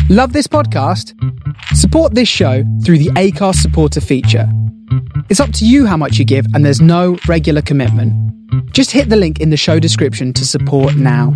Love this podcast? Support this show through the Acast supporter feature. It's up to you how much you give, and there's no regular commitment. Just hit the link in the show description to support now.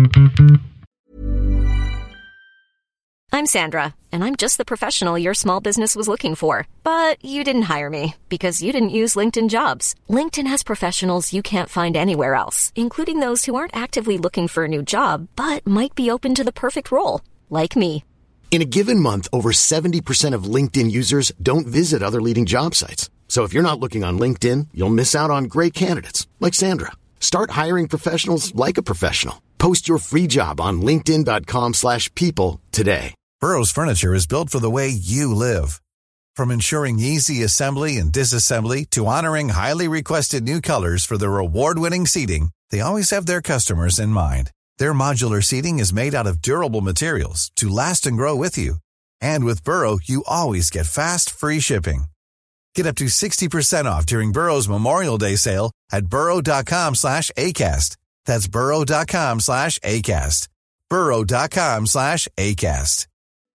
I'm Sandra, and I'm just the professional your small business was looking for. But you didn't hire me because you didn't use LinkedIn Jobs. LinkedIn has professionals you can't find anywhere else, including those who aren't actively looking for a new job, but might be open to the perfect role, like me. In a given month, over 70% of LinkedIn users don't visit other leading job sites. So if you're not looking on LinkedIn, you'll miss out on great candidates like Sandra. Start hiring professionals like a professional. Post your free job on linkedin.com/people today. Burrow's furniture is built for the way you live. From ensuring easy assembly and disassembly to honoring highly requested new colors for their award-winning seating, they always have their customers in mind. Their modular seating is made out of durable materials to last and grow with you. And with Burrow, you always get fast, free shipping. Get up to 60% off during Burrow's Memorial Day sale at burrow.com/ACAST. That's burrow.com/ACAST. burrow.com/ACAST.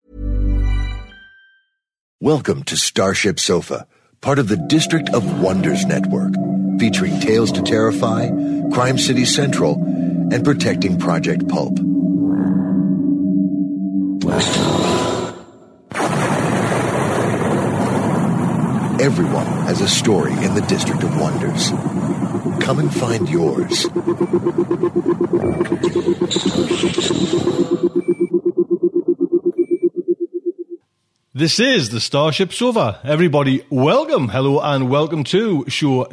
Welcome to Starship Sofa, part of the District of Wonders Network, featuring Tales to Terrify, Crime City Central, and Protecting Project Pulp. Everyone has a story in the District of Wonders. Come and find yours. This is the Starship Sofa. Everybody, welcome, hello, and welcome to show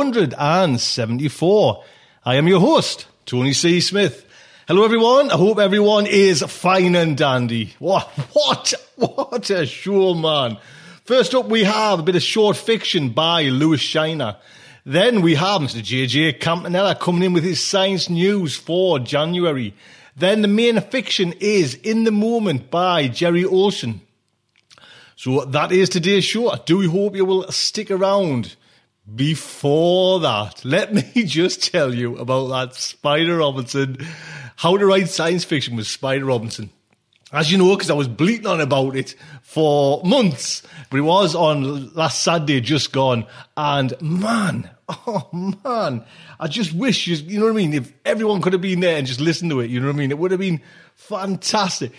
274. I am your host, Tony C. Smith. Hello, everyone. I hope everyone is fine and dandy. What a show, man. First up, we have a bit of short fiction by Lewis Shiner. Then we have Mr. J.J. Campanella coming in with his science news for January. Then the main fiction is In the Moment by Jerry Olson. So that is today's show. I do hope you will stick around. Before that, let me just tell you about that Spider Robinson, How to Write Science Fiction with Spider Robinson. As you know, because I was bleating on about it for months, but it was on last Saturday, just gone, and man, I just wish, you know what I mean, if everyone could have been there and just listened to it, you know what I mean, it would have been fantastic.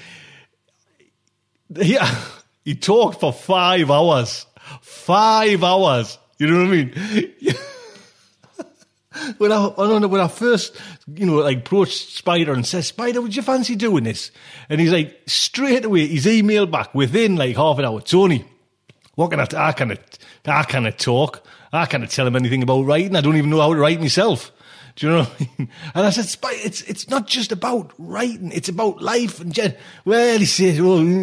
Yeah, he talked for 5 hours. 5 hours. You know what I mean? When I first, approached Spider and said, Spider, would you fancy doing this? And he's like, straight away, his email back within like half an hour, Tony, what can I can't talk. I can't tell him anything about writing. I don't even know how to write myself. Do you know what I mean? And I said, Spider, it's not just about writing, it's about life. And well, he said,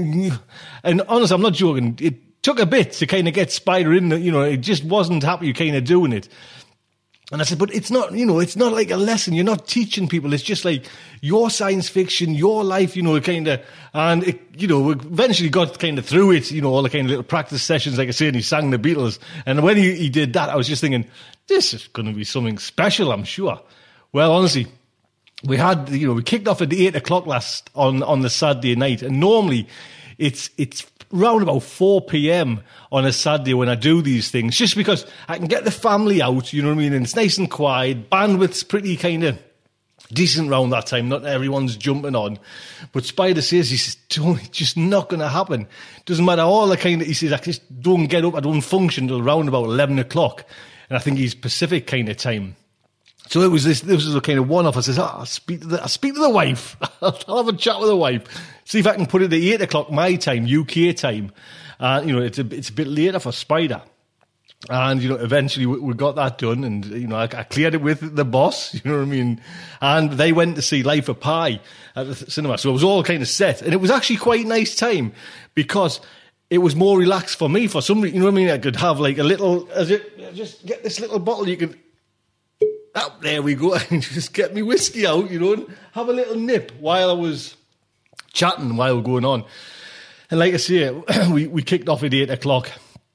and honestly, I'm not joking. It took a bit to kind of get Spider in, it just wasn't happy kind of doing it. And I said, but it's not, it's not like a lesson. You're not teaching people. It's just like your science fiction, your life, kind of, and it, we eventually got kind of through it, all the kind of little practice sessions, like I said, and he sang the Beatles. And when he did that, I was just thinking, this is going to be something special, I'm sure. Well, honestly, we had, we kicked off at 8 o'clock on the Saturday night. And normally it's round about 4 p.m. on a Saturday when I do these things, just because I can get the family out, you know what I mean, and it's nice and quiet, bandwidth's pretty kind of decent round that time, not everyone's jumping on. But Spider says, he says, Tony, it's just not going to happen. Doesn't matter all the kind of, he says, I just don't get up, I don't function till around about 11 o'clock. And I think he's Pacific kind of time. So this was a kind of one-off. I says, I'll speak to the wife. I'll have a chat with the wife. See if I can put it at 8 o'clock my time, UK time. It's a bit later for Spider. And, eventually we got that done. And, I cleared it with the boss, you know what I mean? And they went to see Life of Pi at the cinema. So it was all kind of set. And it was actually quite a nice time because it was more relaxed for me. For some reason, you know what I mean? I could have like a little, just get this little bottle you could, oh, there we go. And just get me whiskey out, and have a little nip while I was chatting, while going on. And like I say, we kicked off at 8 o'clock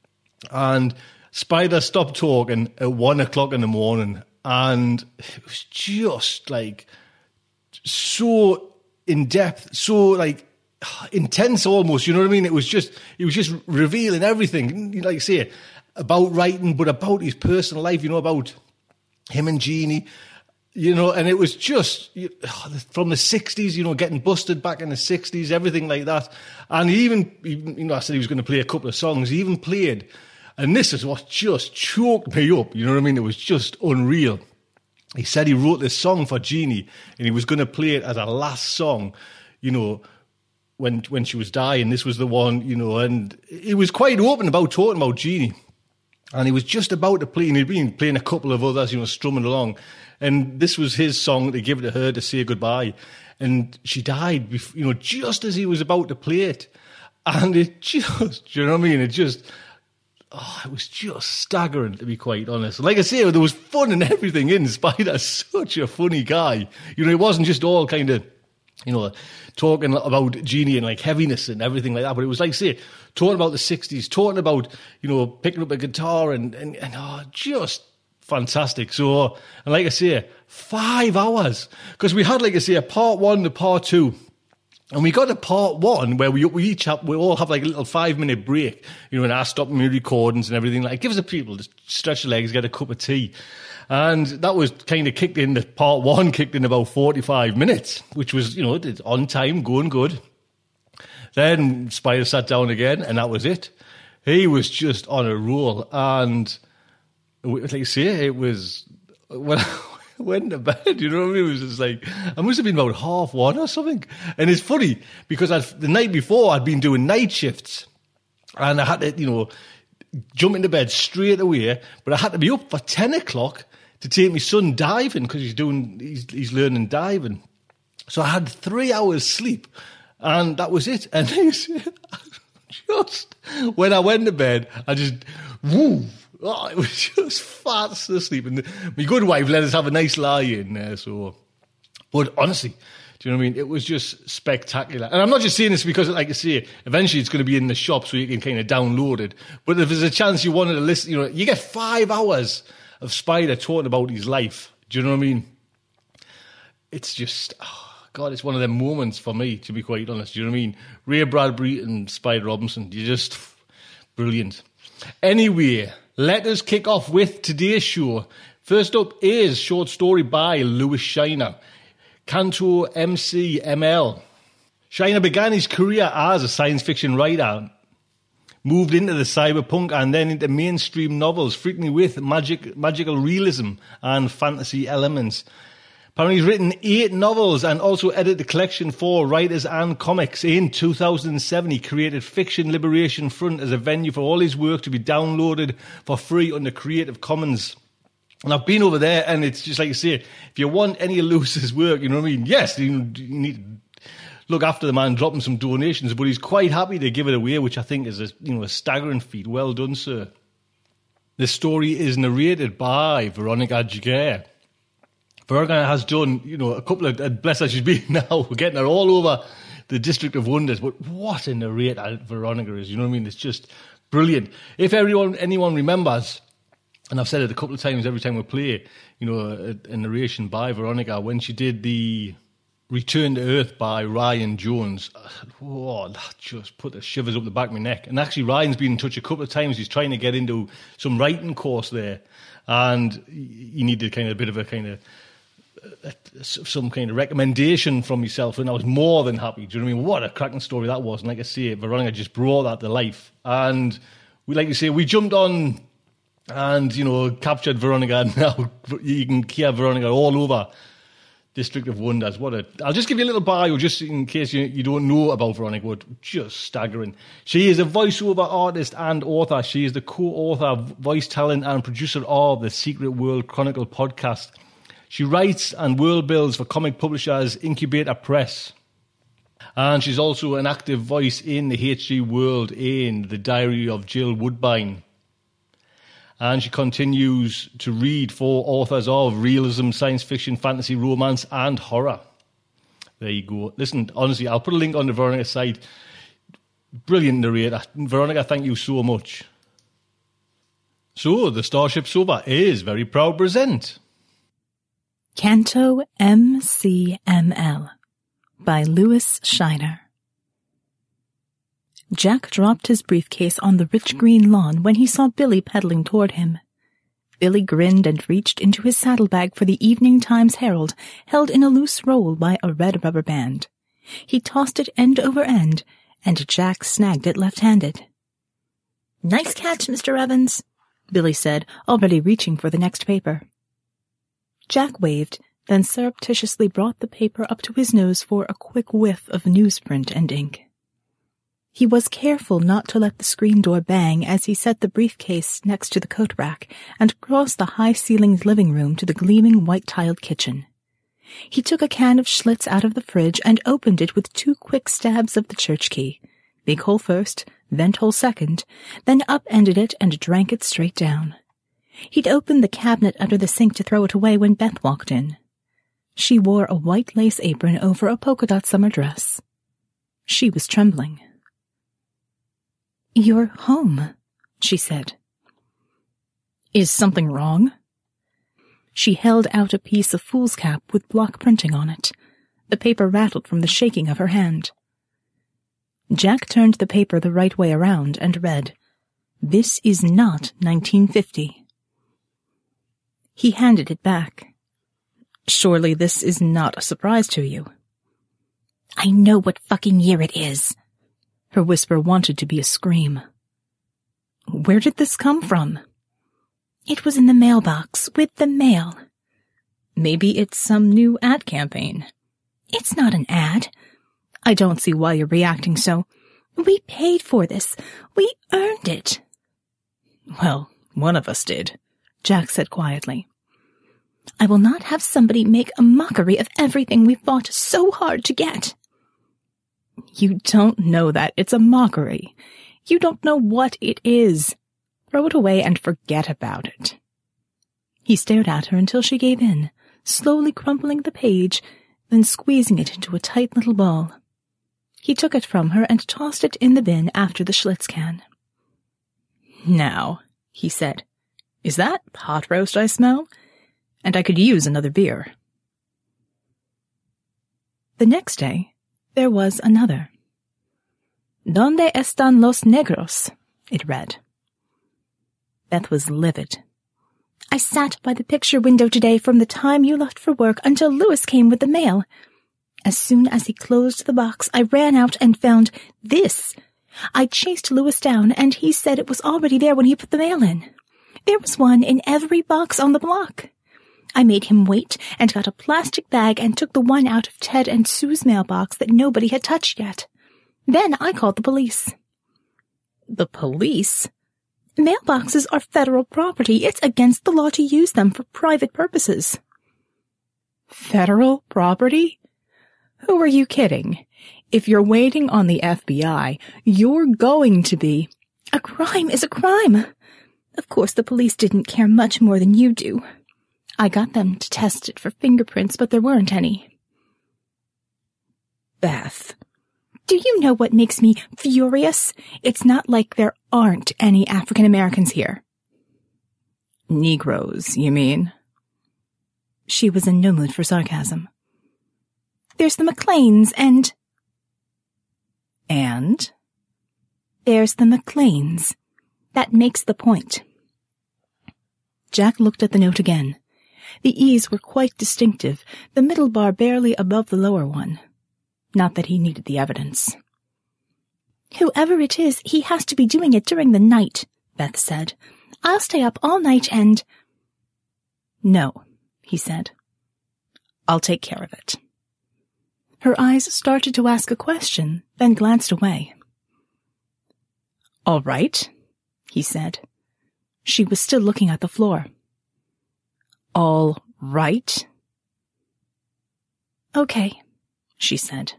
and Spider stopped talking at 1 o'clock in the morning. And it was just like so in depth, so like intense almost, you know what I mean? It was just revealing everything, like I say, about writing, but about his personal life, about him and Jeannie, and it was just from the 60s, getting busted back in the 60s, everything like that. And he even I said he was going to play a couple of songs. He even played, and this is what just choked me up, you know what I mean? It was just unreal. He said he wrote this song for Jeannie, and he was going to play it as a last song, when she was dying. This was the one, and he was quite open about talking about Jeannie. And he was just about to play, and he'd been playing a couple of others, strumming along. And this was his song to give it to her to say goodbye. And she died, just as he was about to play it. And it just, do you know what I mean? It was just staggering, to be quite honest. Like I say, there was fun and everything in Spider's such a funny guy. It wasn't just all kind of, talking about Jeannie and like heaviness and everything like that. But it was like, say, talking about the 60s, talking about, picking up a guitar and just fantastic. So, and like I say, 5 hours. Because we had, like I say, a part 1 to part 2. And we got to part 1 where we all have like a little 5-minute break, and I stop my recordings and everything. Like, it gives the people to stretch their legs, get a cup of tea. And that was kind of kicked in, the part 1 kicked in about 45 minutes, which was, on time, going good. Then Spider sat down again, and that was it. He was just on a roll. And like I say, it was, when I went to bed, you know what I mean? It was just like, I must have been about 1:30 or something. And it's funny, because the night before I'd been doing night shifts, and I had to, jump into bed straight away, but I had to be up for 10 o'clock to take my son diving, because he's learning diving. So I had 3 hours sleep, and that was it. And just when I went to bed, I just, it was just fast asleep. And my good wife let us have a nice lie in there. So, but honestly, do you know what I mean? It was just spectacular. And I'm not just saying this because, like I say, eventually it's going to be in the shop so you can kind of download it. But if there's a chance you wanted to listen, you get 5 hours of Spider talking about his life. Do you know what I mean? It's just, God, it's one of them moments for me, to be quite honest. Do you know what I mean? Ray Bradbury and Spider Robinson, you're just brilliant. Anyway, let us kick off with today's show. First up is short story by Lewis Shiner, Canto MC/ML. Shiner began his career as a science fiction writer, moved into the cyberpunk and then into mainstream novels, frequently with magical realism and fantasy elements. Apparently he's written 8 novels and also edited the collection for Writers and Comics. In 2007, he created Fiction Liberation Front as a venue for all his work to be downloaded for free under Creative Commons. And I've been over there, and it's just like you say, if you want any of Lewis's work, you know what I mean? Yes, you need to look after the man, drop him some donations, but he's quite happy to give it away, which I think is a staggering feat. Well done, sir. This story is narrated by Veronica Giguere. Veronica has done, a couple of, bless her, she's been now, we're getting her all over the District of Wonders, but what a narrator Veronica is, you know what I mean? It's just brilliant. If anyone remembers, and I've said it a couple of times every time we play, a narration by Veronica, when she did the Return to Earth by Ryan Jones, that just put the shivers up the back of my neck. And actually, Ryan's been in touch a couple of times. He's trying to get into some writing course there, and he needed some kind of recommendation from yourself, and I was more than happy. Do you know what I mean? What a cracking story that was. And like I say, Veronica just brought that to life. And we jumped on and, captured Veronica. Now you can hear Veronica all over District of Wonders. I'll just give you a little bio just in case you don't know about Veronica, but just staggering. She is a voiceover artist and author. She is the co-author, voice talent and producer of the Secret World Chronicle podcast. She writes and world builds for comic publishers Incubator Press. And she's also an active voice in the HG world in The Diary of Jill Woodbine. And she continues to read for authors of realism, science fiction, fantasy, romance, and horror. There you go. Listen, honestly, I'll put a link on the Veronica site. Brilliant narrator. Veronica, thank you so much. So, the Starship Sofa is very proud to present Canto MC/ML by Lewis Shiner. Jack dropped his briefcase on the rich green lawn when he saw Billy pedaling toward him. Billy grinned and reached into his saddlebag for the Evening Times Herald, held in a loose roll by a red rubber band. He tossed it end over end, and Jack snagged it left-handed. "Nice catch, Mr. Evans," Billy said, already reaching for the next paper. Jack waved, then surreptitiously brought the paper up to his nose for a quick whiff of newsprint and ink. He was careful not to let the screen door bang as he set the briefcase next to the coat rack and crossed the high-ceilinged living room to the gleaming white-tiled kitchen. He took a can of Schlitz out of the fridge and opened it with 2 quick stabs of the church key, big hole first, vent hole second, then upended it and drank it straight down. He'd opened the cabinet under the sink to throw it away when Beth walked in. She wore a white lace apron over a polka-dot summer dress. She was trembling. "You're home," she said. "Is something wrong?" She held out a piece of foolscap with block printing on it. The paper rattled from the shaking of her hand. Jack turned the paper the right way around and read, "This is not 1950. He handed it back. "Surely this is not a surprise to you." "I know what fucking year it is." Her whisper wanted to be a scream. "Where did this come from?" "It was in the mailbox, with the mail." "Maybe it's some new ad campaign." "It's not an ad." "I don't see why you're reacting so." "We paid for this. We earned it." "Well, one of us did," Jack said quietly. "I will not have somebody make a mockery of everything we fought so hard to get." "You don't know that. It's a mockery. You don't know what it is. Throw it away and forget about it." He stared at her until she gave in, slowly crumpling the page, then squeezing it into a tight little ball. He took it from her and tossed it in the bin after the Schlitz can. "Now," he said, "is that pot roast I smell? And I could use another beer." The next day, there was another. "¿Dónde están los negros?" it read. Beth was livid. "I sat by the picture window today from the time you left for work until Louis came with the mail. As soon as he closed the box, I ran out and found this. I chased Louis down, and he said it was already there when he put the mail in. There was one in every box on the block. I made him wait and got a plastic bag and took the one out of Ted and Sue's mailbox that nobody had touched yet. Then I called the police." "The police?" "Mailboxes are federal property. It's against the law to use them for private purposes." "Federal property? Who are you kidding? If you're waiting on the FBI, you're going to be—" "A crime is a crime. Of course the police didn't care much more than you do. I got them to test it for fingerprints, but there weren't any." "Beth. Do you know what makes me furious? It's not like there aren't any African Americans here." "Negroes, you mean?" She was in no mood for sarcasm. "There's the McLeans and—" "And?" "There's the McLeans. That makes the point." Jack looked at the note again. The E's were quite distinctive, the middle bar barely above the lower one. Not that he needed the evidence. "Whoever it is, he has to be doing it during the night," Beth said. "I'll stay up all night and—" "No," he said. "I'll take care of it." Her eyes started to ask a question, then glanced away. "All right," he said. She was still looking at the floor. "All right?" "Okay," she said.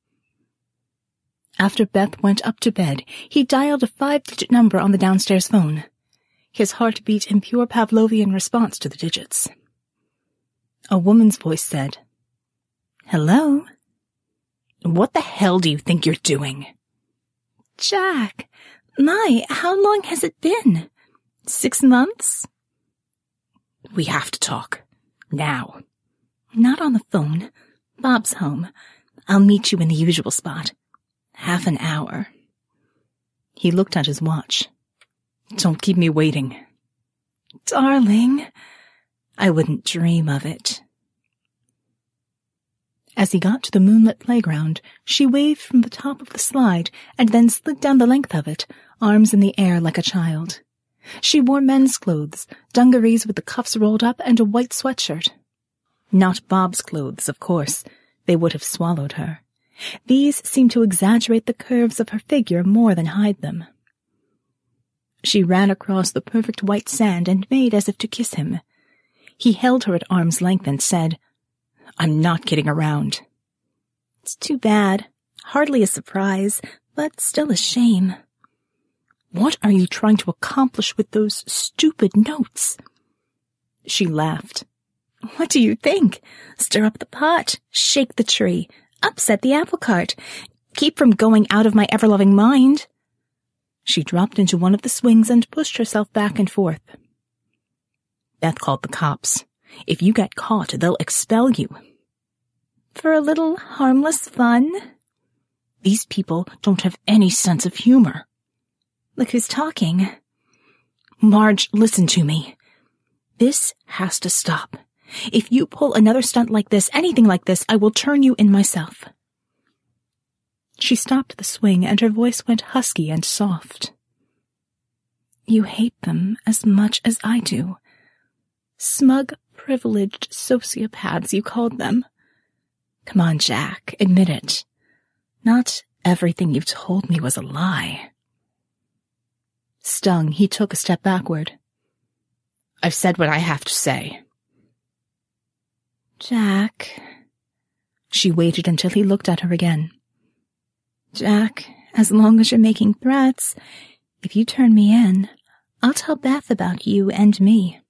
After Beth went up to bed, he dialed a 5-digit number on the downstairs phone. His heart beat in pure Pavlovian response to the digits. A woman's voice said, "Hello?" "What the hell do you think you're doing?" "Jack, my, how long has it been? 6 months?" "We have to talk. Now." "Not on the phone. Bob's home. I'll meet you in the usual spot. 30 minutes." He looked at his watch. Don't keep me waiting. Darling, I wouldn't dream of it. As he got to the moonlit playground, she waved from the top of the slide and then slid down the length of it, arms in the air like a child. She wore men's clothes, dungarees with the cuffs rolled up, and a white sweatshirt. Not Bob's clothes, of course. They would have swallowed her. These seemed to exaggerate the curves of her figure more than hide them. She ran across the perfect white sand and made as if to kiss him. He held her at arm's length and said, I'm not kidding around. It's too bad. Hardly a surprise, but still a shame. What are you trying to accomplish with those stupid notes? She laughed. What do you think? Stir up the pot, shake the tree, upset the apple cart, keep from going out of my ever-loving mind. She dropped into one of the swings and pushed herself back and forth. Beth called the cops. If you get caught, they'll expel you. For a little harmless fun? These people don't have any sense of humor. Look who's talking. Marge, listen to me. This has to stop. If you pull another stunt like this, anything like this, I will turn you in myself. She stopped the swing, and her voice went husky and soft. You hate them as much as I do. Smug, privileged sociopaths, you called them. Come on, Jack, admit it. Not everything you've told me was a lie. Stung, he took a step backward. I've said what I have to say. Jack. She waited until he looked at her again. Jack, as long as you're making threats, if you turn me in, I'll tell Beth about you and me.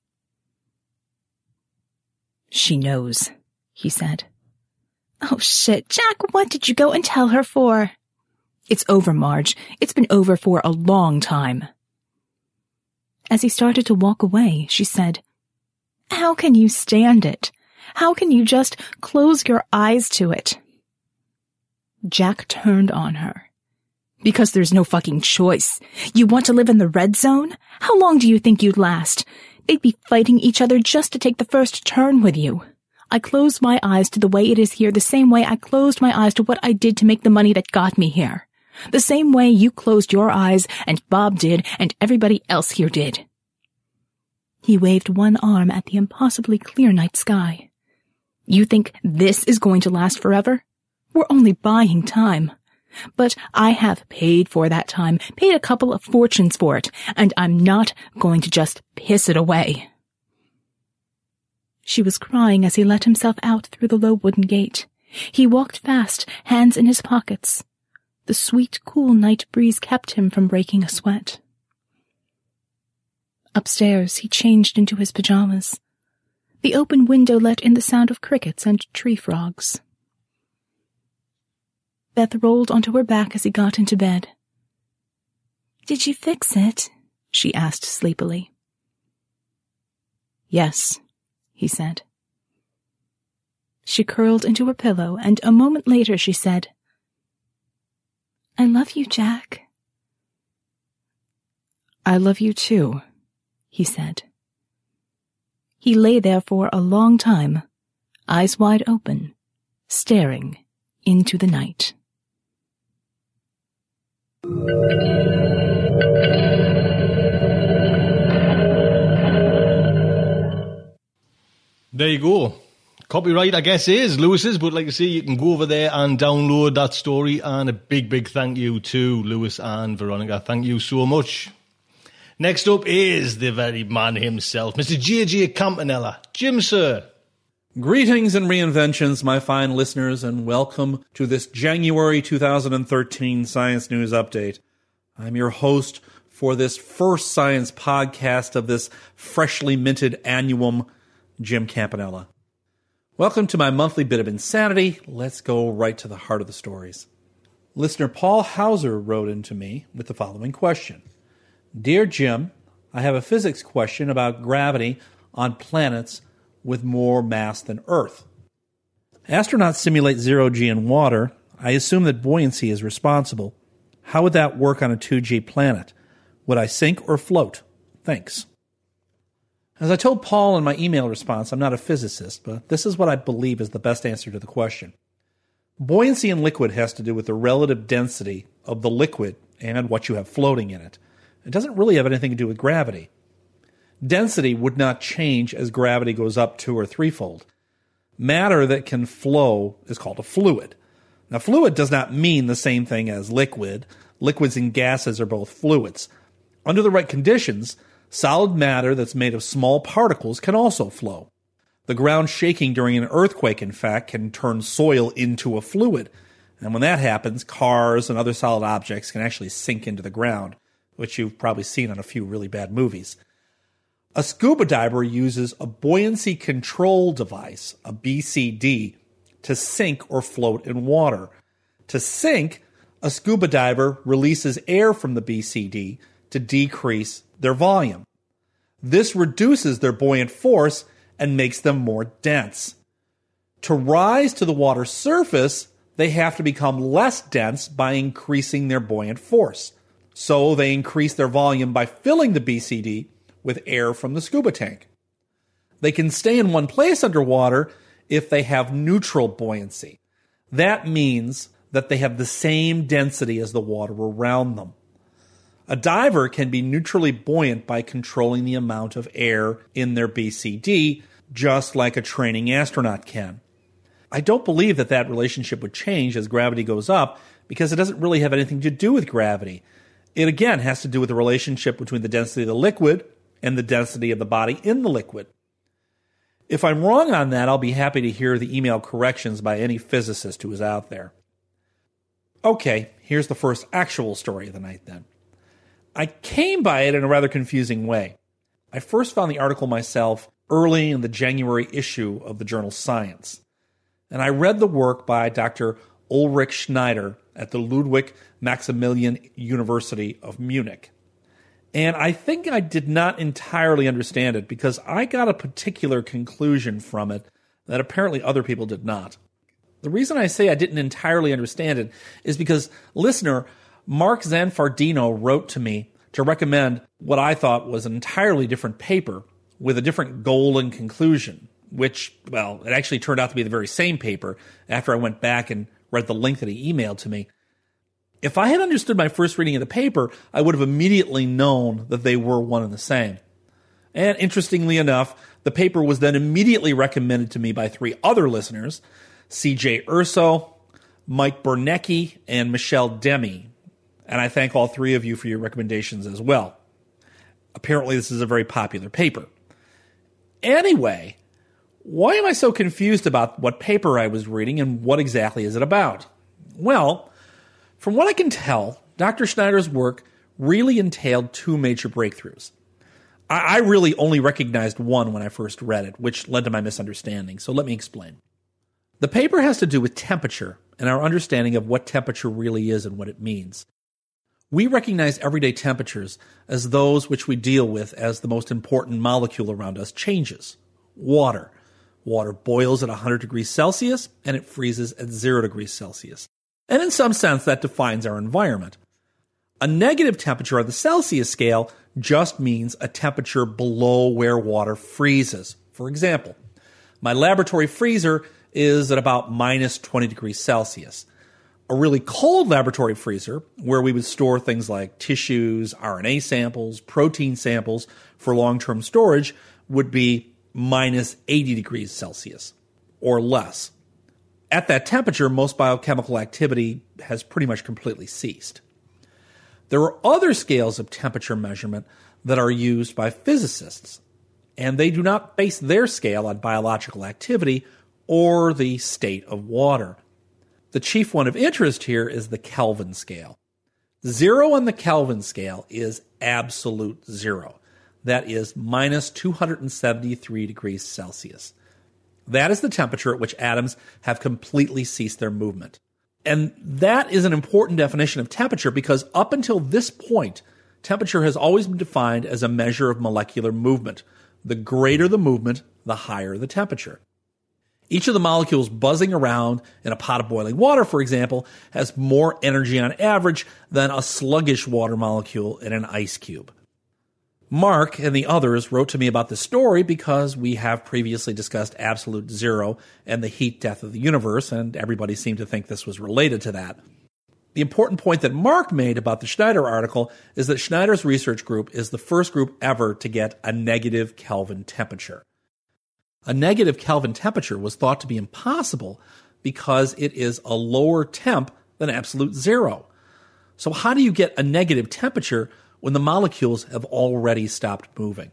She knows, he said. Oh shit, Jack, what did you go and tell her for? It's over, Marge. It's been over for a long time. As he started to walk away, she said, How can you stand it? How can you just close your eyes to it? Jack turned on her. Because there's no fucking choice. You want to live in the red zone? How long do you think you'd last? They'd be fighting each other just to take the first turn with you. I closed my eyes to the way it is here the same way I closed my eyes to what I did to make the money that got me here. The same way you closed your eyes, and Bob did, and everybody else here did. He waved one arm at the impossibly clear night sky. You think this is going to last forever? We're only buying time. But I have paid for that time, paid a couple of fortunes for it, and I'm not going to just piss it away. She was crying as he let himself out through the low wooden gate. He walked fast, hands in his pockets. The sweet, cool night breeze kept him from breaking a sweat. Upstairs, he changed into his pajamas. The open window let in the sound of crickets and tree frogs. Beth rolled onto her back as he got into bed. Did you fix it? She asked sleepily. Yes, he said. She curled into her pillow, and a moment later she said, I love you, Jack. I love you too, he said. He lay there for a long time, eyes wide open, staring into the night. There you go. Copyright, I guess, is Lewis's, but like I say, you can go over there and download that story, and a big, big thank you to Lewis and Veronica. Thank you so much. Next up is the very man himself, Mr. J.J. Campanella. Jim, sir. Greetings and reinventions, my fine listeners, and welcome to this January 2013 Science News Update. I'm your host for this first science podcast of this freshly minted annuum, Jim Campanella. Welcome to my monthly bit of insanity. Let's go right to the heart of the stories. Listener Paul Hauser wrote into me with the following question. Dear Jim, I have a physics question about gravity on planets with more mass than Earth. Astronauts simulate zero-G in water. I assume that buoyancy is responsible. How would that work on a 2G planet? Would I sink or float? Thanks. As I told Paul in my email response, I'm not a physicist, but this is what I believe is the best answer to the question. Buoyancy in liquid has to do with the relative density of the liquid and what you have floating in it. It doesn't really have anything to do with gravity. Density would not change as gravity goes up 2 or 3-fold. Matter that can flow is called a fluid. Now, fluid does not mean the same thing as liquid. Liquids and gases are both fluids. Under the right conditions, solid matter that's made of small particles can also flow. The ground shaking during an earthquake, in fact, can turn soil into a fluid. And when that happens, cars and other solid objects can actually sink into the ground, which you've probably seen on a few really bad movies. A scuba diver uses a buoyancy control device, a BCD, to sink or float in water. To sink, a scuba diver releases air from the BCD to decrease their volume. This reduces their buoyant force and makes them more dense. To rise to the water's surface, they have to become less dense by increasing their buoyant force. So they increase their volume by filling the BCD with air from the scuba tank. They can stay in one place underwater if they have neutral buoyancy. That means that they have the same density as the water around them. A diver can be neutrally buoyant by controlling the amount of air in their BCD, just like a training astronaut can. I don't believe that relationship would change as gravity goes up because it doesn't really have anything to do with gravity. It again has to do with the relationship between the density of the liquid and the density of the body in the liquid. If I'm wrong on that, I'll be happy to hear the email corrections by any physicist who is out there. Okay, here's the first actual story of the night then. I came by it in a rather confusing way. I first found the article myself early in the January issue of the journal Science, and I read the work by Dr. Ulrich Schneider at the Ludwig Maximilian University of Munich. And I think I did not entirely understand it because I got a particular conclusion from it that apparently other people did not. The reason I say I didn't entirely understand it is because listener Mark Zanfardino wrote to me to recommend what I thought was an entirely different paper with a different goal and conclusion, which, well, it actually turned out to be the very same paper after I went back and read the link that he emailed to me. If I had understood my first reading of the paper, I would have immediately known that they were one and the same. And interestingly enough, the paper was then immediately recommended to me by 3 other listeners, C.J. Urso, Mike Bernecki, and Michelle Demi. And I thank all 3 of you for your recommendations as well. Apparently, this is a very popular paper. Anyway, why am I so confused about what paper I was reading and what exactly is it about? Well, from what I can tell, Dr. Schneider's work really entailed 2 major breakthroughs. I really only recognized one when I first read it, which led to my misunderstanding, so let me explain. The paper has to do with temperature and our understanding of what temperature really is and what it means. We recognize everyday temperatures as those which we deal with as the most important molecule around us changes. Water. Water boils at 100 degrees Celsius and it freezes at 0 degrees Celsius. And in some sense, that defines our environment. A negative temperature on the Celsius scale just means a temperature below where water freezes. For example, my laboratory freezer is at about minus 20 degrees Celsius. A really cold laboratory freezer, where we would store things like tissues, RNA samples, protein samples for long-term storage, would be minus 80 degrees Celsius or less. At that temperature, most biochemical activity has pretty much completely ceased. There are other scales of temperature measurement that are used by physicists, and they do not base their scale on biological activity or the state of water. The chief one of interest here is the Kelvin scale. 0 on the Kelvin scale is absolute 0. That is minus 273 degrees Celsius. That is the temperature at which atoms have completely ceased their movement. And that is an important definition of temperature because up until this point, temperature has always been defined as a measure of molecular movement. The greater the movement, the higher the temperature. Each of the molecules buzzing around in a pot of boiling water, for example, has more energy on average than a sluggish water molecule in an ice cube. Mark and the others wrote to me about this story because we have previously discussed absolute zero and the heat death of the universe, and everybody seemed to think this was related to that. The important point that Mark made about the Schneider article is that Schneider's research group is the first group ever to get a negative Kelvin temperature. A negative Kelvin temperature was thought to be impossible because it is a lower temp than absolute zero. So how do you get a negative temperature when the molecules have already stopped moving?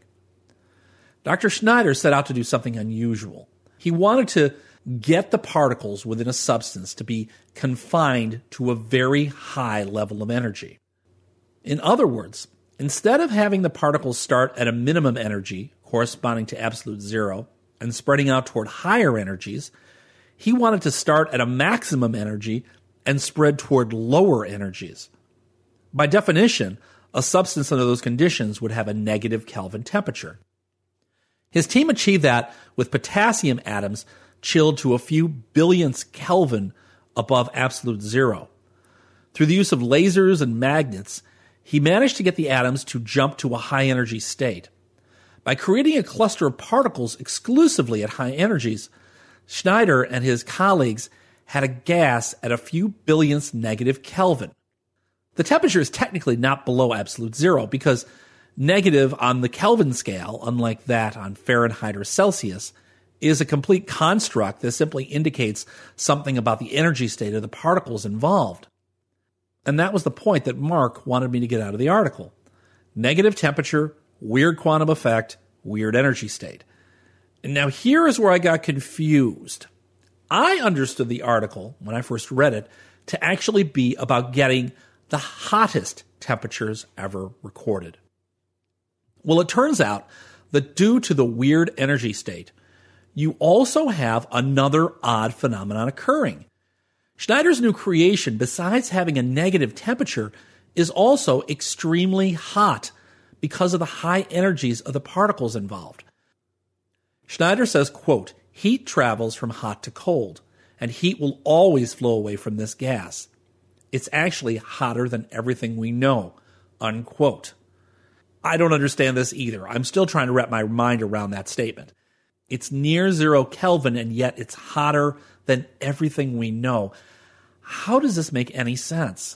Dr. Schneider set out to do something unusual. He wanted to get the particles within a substance to be confined to a very high level of energy. In other words, instead of having the particles start at a minimum energy corresponding to absolute zero and spreading out toward higher energies, he wanted to start at a maximum energy and spread toward lower energies. By definition, a substance under those conditions would have a negative Kelvin temperature. His team achieved that with potassium atoms chilled to a few billionths Kelvin above absolute zero. Through the use of lasers and magnets, he managed to get the atoms to jump to a high energy state. By creating a cluster of particles exclusively at high energies, Schneider and his colleagues had a gas at a few billionths negative Kelvin. The temperature is technically not below absolute zero because negative on the Kelvin scale, unlike that on Fahrenheit or Celsius, is a complete construct that simply indicates something about the energy state of the particles involved. And that was the point that Mark wanted me to get out of the article. Negative temperature, weird quantum effect, weird energy state. And now here is where I got confused. I understood the article, when I first read it, to actually be about getting the hottest temperatures ever recorded. Well, it turns out that due to the weird energy state, you also have another odd phenomenon occurring. Schneider's new creation, besides having a negative temperature, is also extremely hot because of the high energies of the particles involved. Schneider says, quote, "Heat travels from hot to cold, and heat will always flow away from this gas. It's actually hotter than everything we know," unquote. I don't understand this either. I'm still trying to wrap my mind around that statement. It's near 0 Kelvin, and yet it's hotter than everything we know. How does this make any sense?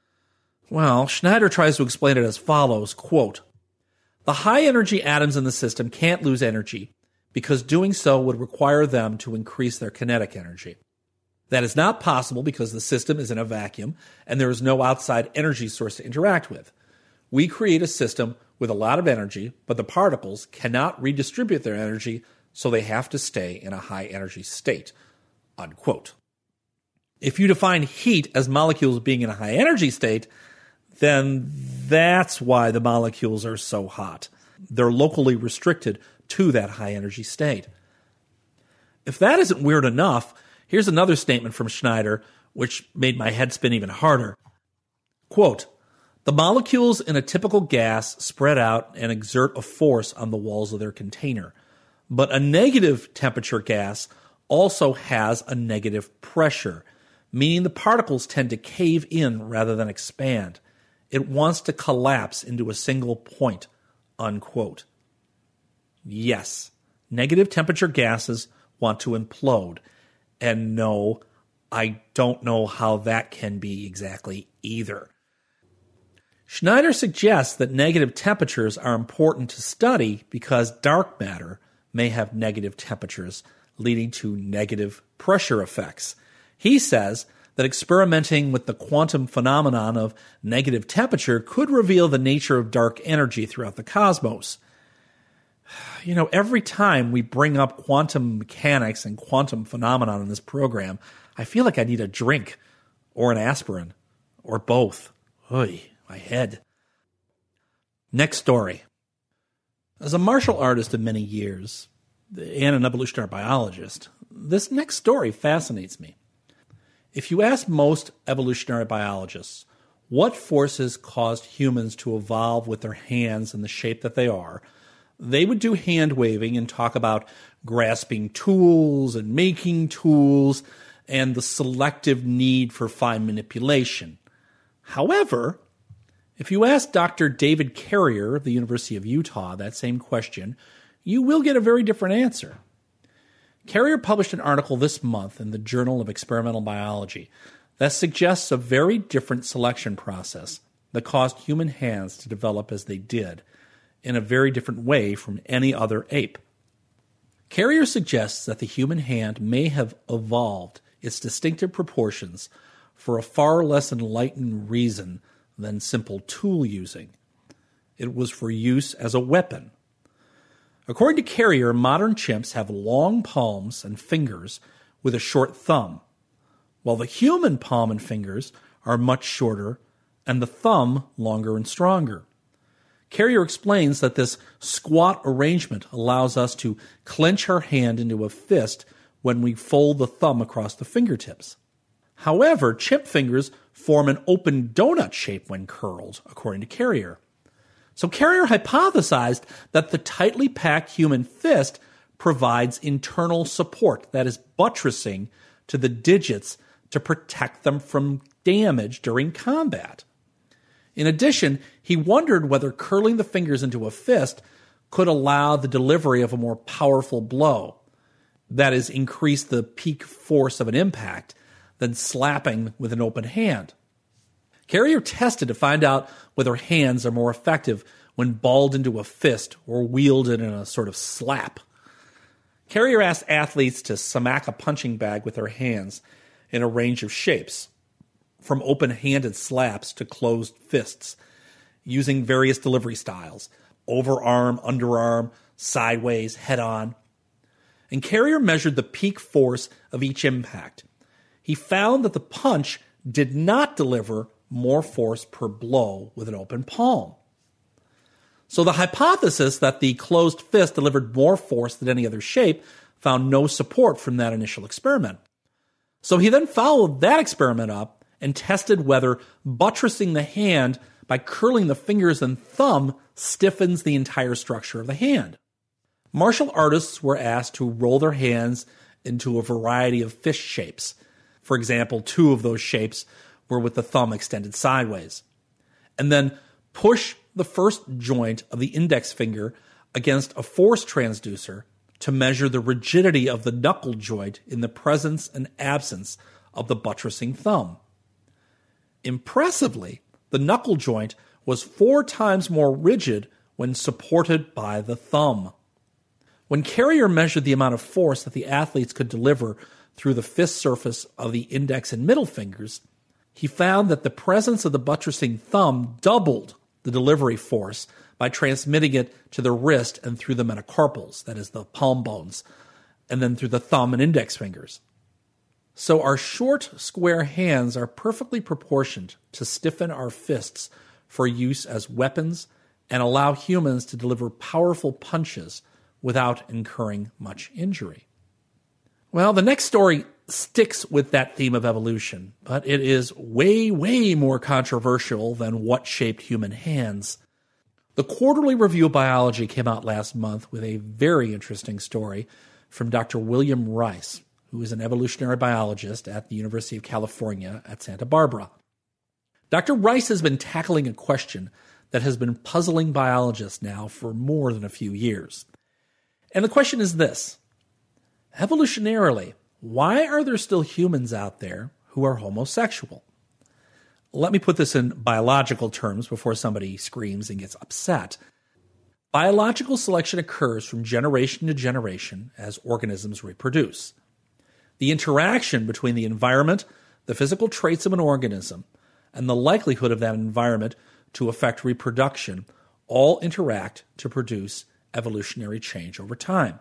Well, Schneider tries to explain it as follows, quote, "The high-energy atoms in the system can't lose energy because doing so would require them to increase their kinetic energy. That is not possible because the system is in a vacuum and there is no outside energy source to interact with. We create a system with a lot of energy, but the particles cannot redistribute their energy, so they have to stay in a high-energy state," unquote. If you define heat as molecules being in a high-energy state, then that's why the molecules are so hot. They're locally restricted to that high-energy state. If that isn't weird enough, here's another statement from Schneider, which made my head spin even harder. Quote, "The molecules in a typical gas spread out and exert a force on the walls of their container. But a negative temperature gas also has a negative pressure, meaning the particles tend to cave in rather than expand. It wants to collapse into a single point," unquote. Yes, negative temperature gases want to implode. And no, I don't know how that can be exactly either. Schneider suggests that negative temperatures are important to study because dark matter may have negative temperatures, leading to negative pressure effects. He says that experimenting with the quantum phenomenon of negative temperature could reveal the nature of dark energy throughout the cosmos. You know, every time we bring up quantum mechanics and quantum phenomenon in this program, I feel like I need a drink or an aspirin or both. Oy, my head. Next story. As a martial artist of many years and an evolutionary biologist, this next story fascinates me. If you ask most evolutionary biologists what forces caused humans to evolve with their hands in the shape that they are, they would do hand waving and talk about grasping tools and making tools and the selective need for fine manipulation. However, if you ask Dr. David Carrier of the University of Utah that same question, you will get a very different answer. Carrier published an article this month in the Journal of Experimental Biology that suggests a very different selection process that caused human hands to develop as they did, in a very different way from any other ape. Carrier suggests that the human hand may have evolved its distinctive proportions for a far less enlightened reason than simple tool using. It was for use as a weapon. According to Carrier, modern chimps have long palms and fingers with a short thumb, while the human palm and fingers are much shorter and the thumb longer and stronger. Carrier explains that this squat arrangement allows us to clench our hand into a fist when we fold the thumb across the fingertips. However, chimp fingers form an open donut shape when curled, according to Carrier. So Carrier hypothesized that the tightly packed human fist provides internal support, that is, buttressing to the digits to protect them from damage during combat. In addition, he wondered whether curling the fingers into a fist could allow the delivery of a more powerful blow, that is, increase the peak force of an impact, than slapping with an open hand. Carrier tested to find out whether hands are more effective when balled into a fist or wielded in a sort of slap. Carrier asked athletes to smack a punching bag with their hands in a range of shapes, from open-handed slaps to closed fists, using various delivery styles, overarm, underarm, sideways, head-on. And Carrier measured the peak force of each impact. He found that the punch did not deliver more force per blow with an open palm. So the hypothesis that the closed fist delivered more force than any other shape found no support from that initial experiment. So he then followed that experiment up and tested whether buttressing the hand by curling the fingers and thumb stiffens the entire structure of the hand. Martial artists were asked to roll their hands into a variety of fist shapes. For example, 2 of those shapes were with the thumb extended sideways. And then push the first joint of the index finger against a force transducer to measure the rigidity of the knuckle joint in the presence and absence of the buttressing thumb. Impressively, the knuckle joint was 4 times more rigid when supported by the thumb. When Carrier measured the amount of force that the athletes could deliver through the fist surface of the index and middle fingers, he found that the presence of the buttressing thumb doubled the delivery force by transmitting it to the wrist and through the metacarpals, that is, the palm bones, and then through the thumb and index fingers. So our short, square hands are perfectly proportioned to stiffen our fists for use as weapons and allow humans to deliver powerful punches without incurring much injury. Well, the next story sticks with that theme of evolution, but it is way, way more controversial than what shaped human hands. The Quarterly Review of Biology came out last month with a very interesting story from Dr. William Rice, who is an evolutionary biologist at the University of California at Santa Barbara. Dr. Rice has been tackling a question that has been puzzling biologists now for more than a few years. And the question is this: evolutionarily, why are there still humans out there who are homosexual? Let me put this in biological terms before somebody screams and gets upset. Biological selection occurs from generation to generation as organisms reproduce. The interaction between the environment, the physical traits of an organism, and the likelihood of that environment to affect reproduction all interact to produce evolutionary change over time.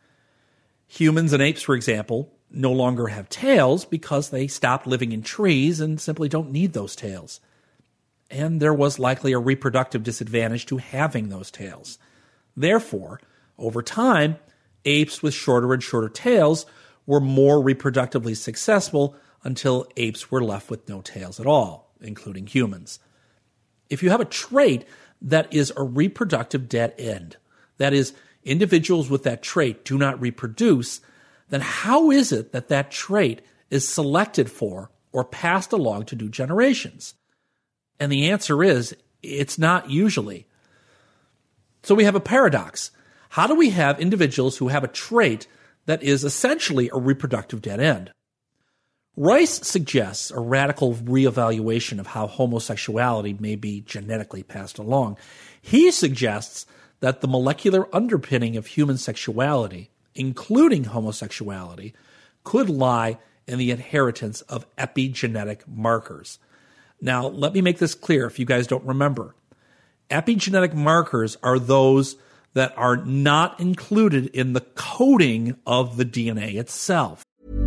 Humans and apes, for example, no longer have tails because they stopped living in trees and simply don't need those tails. And there was likely a reproductive disadvantage to having those tails. Therefore, over time, apes with shorter and shorter tails were more reproductively successful until apes were left with no tails at all, including humans. If you have a trait that is a reproductive dead end, that is, individuals with that trait do not reproduce, then how is it that that trait is selected for or passed along to new generations? And the answer is, it's not usually. So we have a paradox. How do we have individuals who have a trait that is essentially a reproductive dead end? Rice suggests a radical reevaluation of how homosexuality may be genetically passed along. He suggests that the molecular underpinning of human sexuality, including homosexuality, could lie in the inheritance of epigenetic markers. Now, let me make this clear if you guys don't remember. Epigenetic markers are those that are not included in the coding of the DNA itself.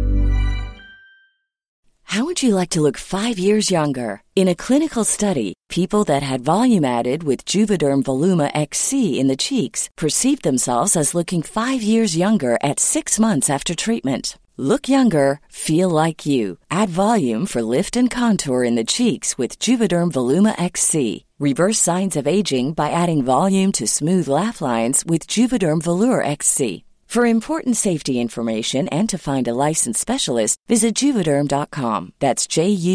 How would you like to look 5 years younger? In a clinical study, people that had volume added with Juvederm Voluma XC in the cheeks perceived themselves as looking 5 years younger at 6 months after treatment. Look younger, feel like you. Add volume for lift and contour in the cheeks with Juvederm Voluma XC. Reverse signs of aging by adding volume to smooth laugh lines with Juvederm Volure XC. For important safety information and to find a licensed specialist, visit Juvederm.com. That's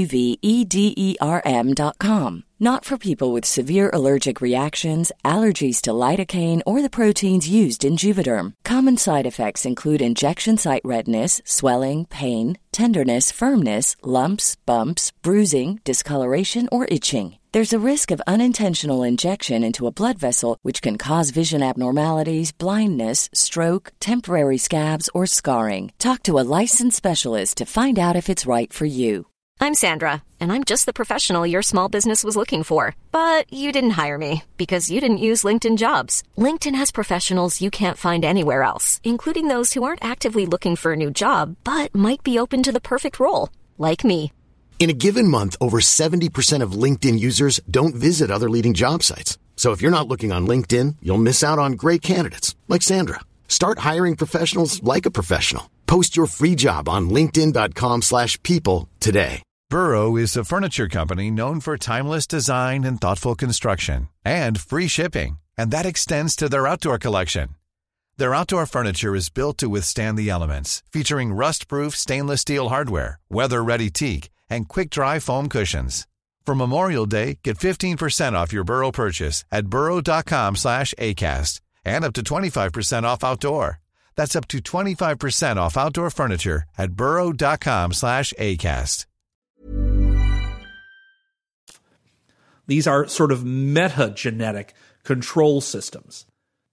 JUVEDERM.com. Not for people with severe allergic reactions, allergies to lidocaine, or the proteins used in Juvederm. Common side effects include injection site redness, swelling, pain, tenderness, firmness, lumps, bumps, bruising, discoloration, or itching. There's a risk of unintentional injection into a blood vessel, which can cause vision abnormalities, blindness, stroke, temporary scabs, or scarring. Talk to a licensed specialist to find out if it's right for you. I'm Sandra, and I'm just the professional your small business was looking for. But you didn't hire me because you didn't use LinkedIn Jobs. LinkedIn has professionals you can't find anywhere else, including those who aren't actively looking for a new job, but might be open to the perfect role, like me. In a given month, over 70% of LinkedIn users don't visit other leading job sites. So if you're not looking on LinkedIn, you'll miss out on great candidates like Sandra. Start hiring professionals like a professional. Post your free job on linkedin.com/people today. Burrow is a furniture company known for timeless design and thoughtful construction and free shipping, and that extends to their outdoor collection. Their outdoor furniture is built to withstand the elements, featuring rust-proof stainless steel hardware, weather-ready teak, and quick-dry foam cushions. For Memorial Day, get 15% off your Burrow purchase at burrow.com/ACAST and up to 25% off outdoor. That's up to 25% off outdoor furniture at burrow.com/ACAST. These are sort of metagenetic control systems.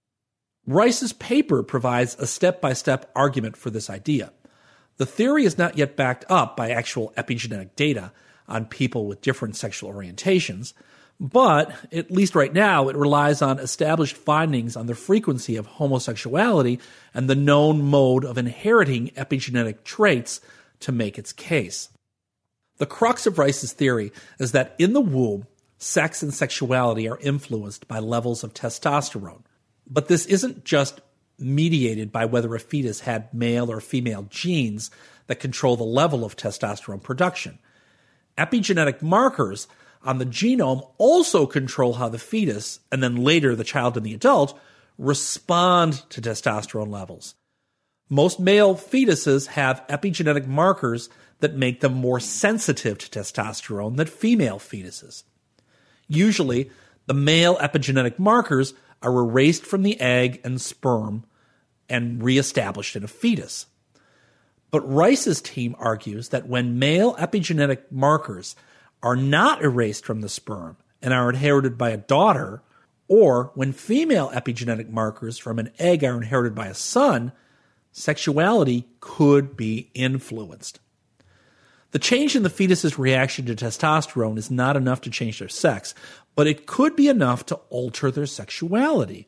Rice's paper provides a step-by-step argument for this idea. The theory is not yet backed up by actual epigenetic data on people with different sexual orientations, but at least right now it relies on established findings on the frequency of homosexuality and the known mode of inheriting epigenetic traits to make its case. The crux of Rice's theory is that in the womb, sex and sexuality are influenced by levels of testosterone. But this isn't just mediated by whether a fetus had male or female genes that control the level of testosterone production. Epigenetic markers on the genome also control how the fetus, and then later the child and the adult, respond to testosterone levels. Most male fetuses have epigenetic markers that make them more sensitive to testosterone than female fetuses. Usually, the male epigenetic markers are erased from the egg and sperm and reestablished in a fetus. But Rice's team argues that when male epigenetic markers are not erased from the sperm and are inherited by a daughter, or when female epigenetic markers from an egg are inherited by a son, sexuality could be influenced. The change in the fetus's reaction to testosterone is not enough to change their sex, but it could be enough to alter their sexuality.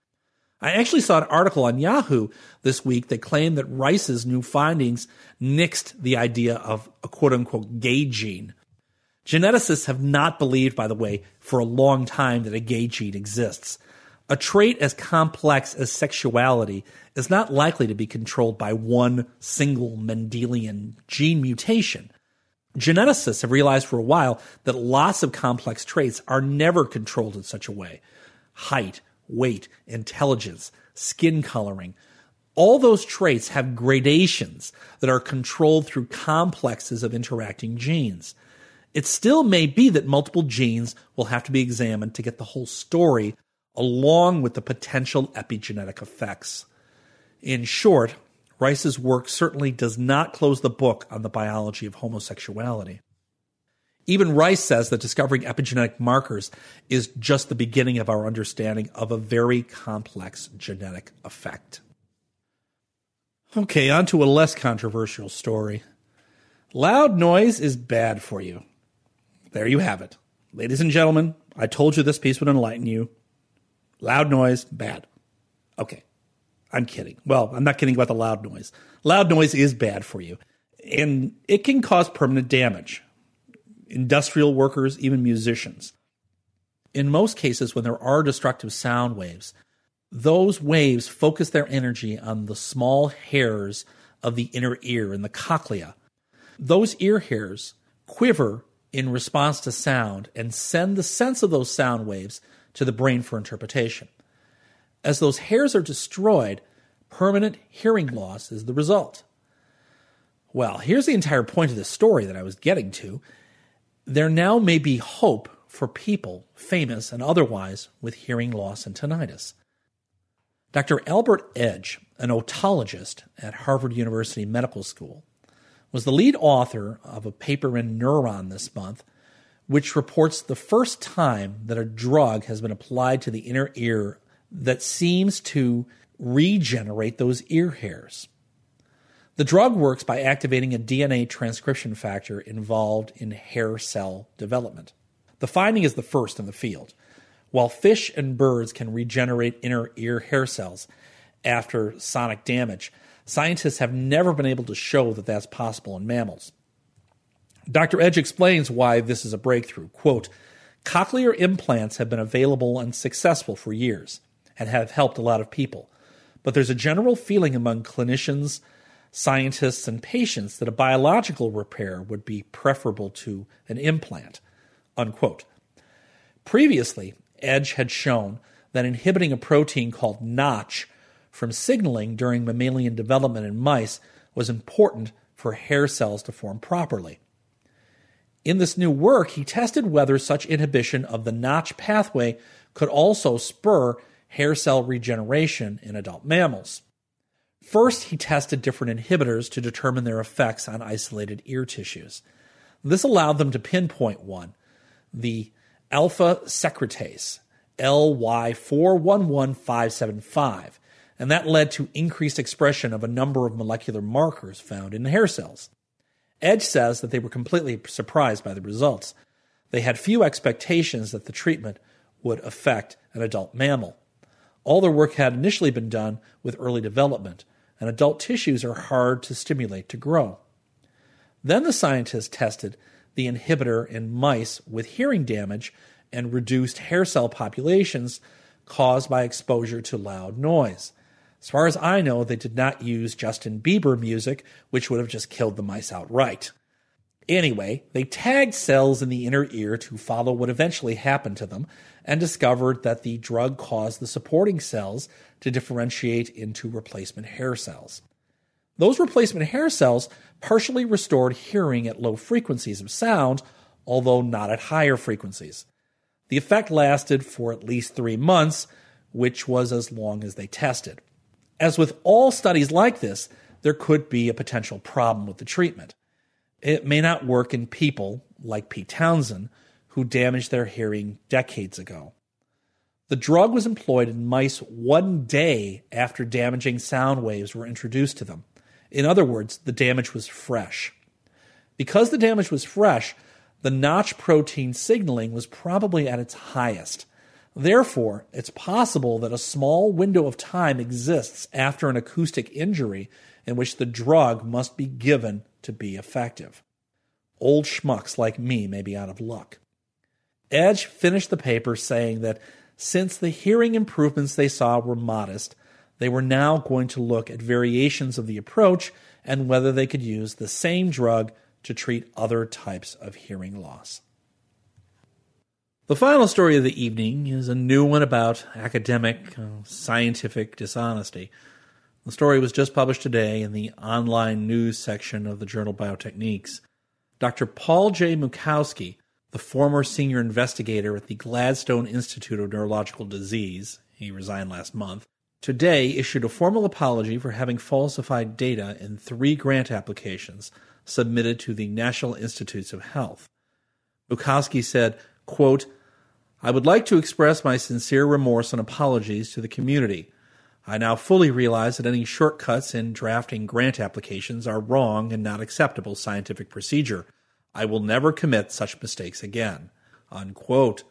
I actually saw an article on Yahoo this week that claimed that Rice's new findings nixed the idea of a quote-unquote gay gene. Geneticists have not believed, by the way, for a long time that a gay gene exists. A trait as complex as sexuality is not likely to be controlled by one single Mendelian gene mutation. Geneticists have realized for a while that lots of complex traits are never controlled in such a way. Height, weight, intelligence, skin coloring. All those traits have gradations that are controlled through complexes of interacting genes. It still may be that multiple genes will have to be examined to get the whole story, along with the potential epigenetic effects. In short, Rice's work certainly does not close the book on the biology of homosexuality. Even Rice says that discovering epigenetic markers is just the beginning of our understanding of a very complex genetic effect. Okay, on to a less controversial story. Loud noise is bad for you. There you have it. Ladies and gentlemen, I told you this piece would enlighten you. Loud noise, bad. Okay, I'm kidding. Well, I'm not kidding about the loud noise. Loud noise is bad for you, and it can cause permanent damage. Industrial workers, even musicians. In most cases, when there are destructive sound waves, those waves focus their energy on the small hairs of the inner ear and the cochlea. Those ear hairs quiver in response to sound and send the sense of those sound waves to the brain for interpretation. As those hairs are destroyed, permanent hearing loss is the result. Well, here's the entire point of this story that I was getting to. There now may be hope for people, famous and otherwise, with hearing loss and tinnitus. Dr. Albert Edge, an otologist at Harvard University Medical School, was the lead author of a paper in Neuron this month, which reports the first time that a drug has been applied to the inner ear that seems to regenerate those ear hairs. The drug works by activating a DNA transcription factor involved in hair cell development. The finding is the first in the field. While fish and birds can regenerate inner ear hair cells after sonic damage, scientists have never been able to show that that's possible in mammals. Dr. Edge explains why this is a breakthrough. Quote, cochlear implants have been available and successful for years and have helped a lot of people. But there's a general feeling among clinicians, scientists, and patients that a biological repair would be preferable to an implant. Unquote. Previously, Edge had shown that inhibiting a protein called Notch from signaling during mammalian development in mice was important for hair cells to form properly. In this new work, he tested whether such inhibition of the Notch pathway could also spur hair cell regeneration in adult mammals. First, he tested different inhibitors to determine their effects on isolated ear tissues. This allowed them to pinpoint one, the alpha secretase, LY411575, and that led to increased expression of a number of molecular markers found in the hair cells. Edge says that they were completely surprised by the results. They had few expectations that the treatment would affect an adult mammal. All their work had initially been done with early development, and adult tissues are hard to stimulate to grow. Then the scientists tested the inhibitor in mice with hearing damage and reduced hair cell populations caused by exposure to loud noise. As far as I know, they did not use Justin Bieber music, which would have just killed the mice outright. Anyway, they tagged cells in the inner ear to follow what eventually happened to them and discovered that the drug caused the supporting cells to differentiate into replacement hair cells. Those replacement hair cells partially restored hearing at low frequencies of sound, although not at higher frequencies. The effect lasted for at least 3 months, which was as long as they tested. As with all studies like this, there could be a potential problem with the treatment. It may not work in people, like Pete Townsend, who damaged their hearing decades ago. The drug was employed in mice 1 day after damaging sound waves were introduced to them. In other words, the damage was fresh. Because the damage was fresh, the Notch protein signaling was probably at its highest. Therefore, it's possible that a small window of time exists after an acoustic injury in which the drug must be given to be effective. Old schmucks like me may be out of luck. Edge finished the paper saying that since the hearing improvements they saw were modest, they were now going to look at variations of the approach and whether they could use the same drug to treat other types of hearing loss. The final story of the evening is a new one about academic, scientific dishonesty. The story was just published today in the online news section of the journal Biotechniques. Dr. Paul J. Mukowski, the former senior investigator at the Gladstone Institute of Neurological Disease, he resigned last month, today issued a formal apology for having falsified data in 3 grant applications submitted to the National Institutes of Health. Mukowski said, quote, "I would like to express my sincere remorse and apologies to the community. I now fully realize that any shortcuts in drafting grant applications are wrong and not acceptable scientific procedure. I will never commit such mistakes again." Unquote.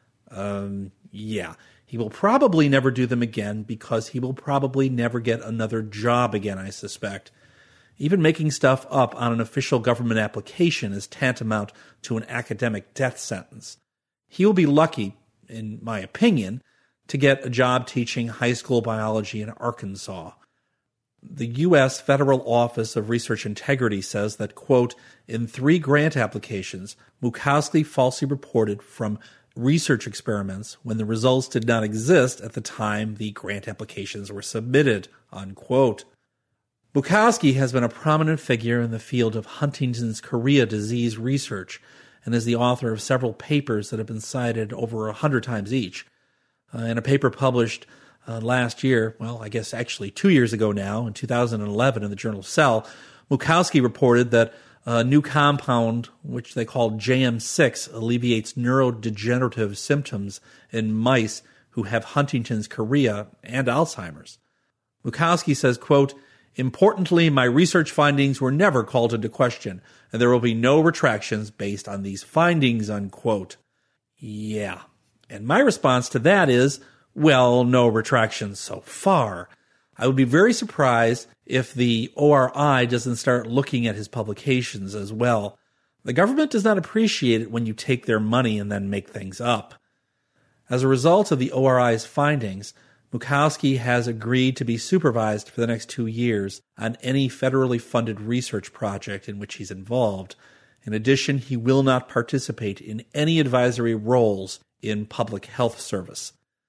Yeah. He will probably never do them again because he will probably never get another job again, I suspect. Even making stuff up on an official government application is tantamount to an academic death sentence. He will be lucky, in my opinion, to get a job teaching high school biology in Arkansas. The U.S. Federal Office of Research Integrity says that, quote, in 3 grant applications, Mukowski falsely reported from research experiments when the results did not exist at the time the grant applications were submitted, unquote. Mukowski has been a prominent figure in the field of Huntington's chorea disease research and is the author of several papers that have been cited over 100 times each. In a paper published last year, well, I guess actually 2 years ago now, in 2011 in the journal Cell, Mukowski reported that a new compound, which they call JM6, alleviates neurodegenerative symptoms in mice who have Huntington's chorea and Alzheimer's. Mukowski says, quote, "Importantly, my research findings were never called into question, and there will be no retractions based on these findings," unquote. Yeah. And my response to that is, well, no retractions so far. I would be very surprised if the ORI doesn't start looking at his publications as well. The government does not appreciate it when you take their money and then make things up. As a result of the ORI's findings, Mukowski has agreed to be supervised for the next 2 years on any federally funded research project in which he's involved. In addition, he will not participate in any advisory roles in public health service.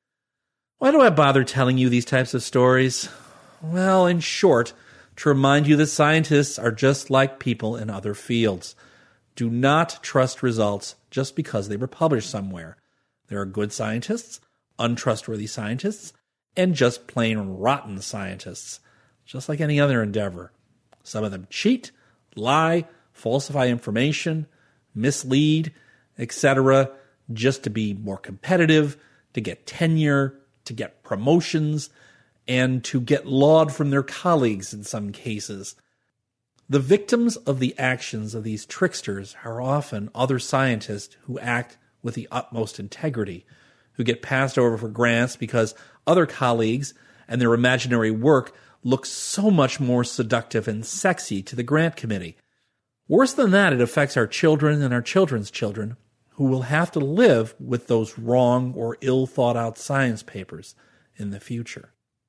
Why do I bother telling you these types of stories? Well, in short, to remind you that scientists are just like people in other fields. Do not trust results just because they were published somewhere. There are good scientists, untrustworthy scientists, and just plain rotten scientists, just like any other endeavor. Some of them cheat, lie, falsify information, mislead, etc., just to be more competitive, to get tenure, to get promotions, and to get laud from their colleagues in some cases. The victims of the actions of these tricksters are often other scientists who act with the utmost integrity, who get passed over for grants because other colleagues and their imaginary work look so much more seductive and sexy to the grant committee. Worse than that, it affects our children and our children's children, who will have to live with those wrong or ill-thought-out science papers in the future.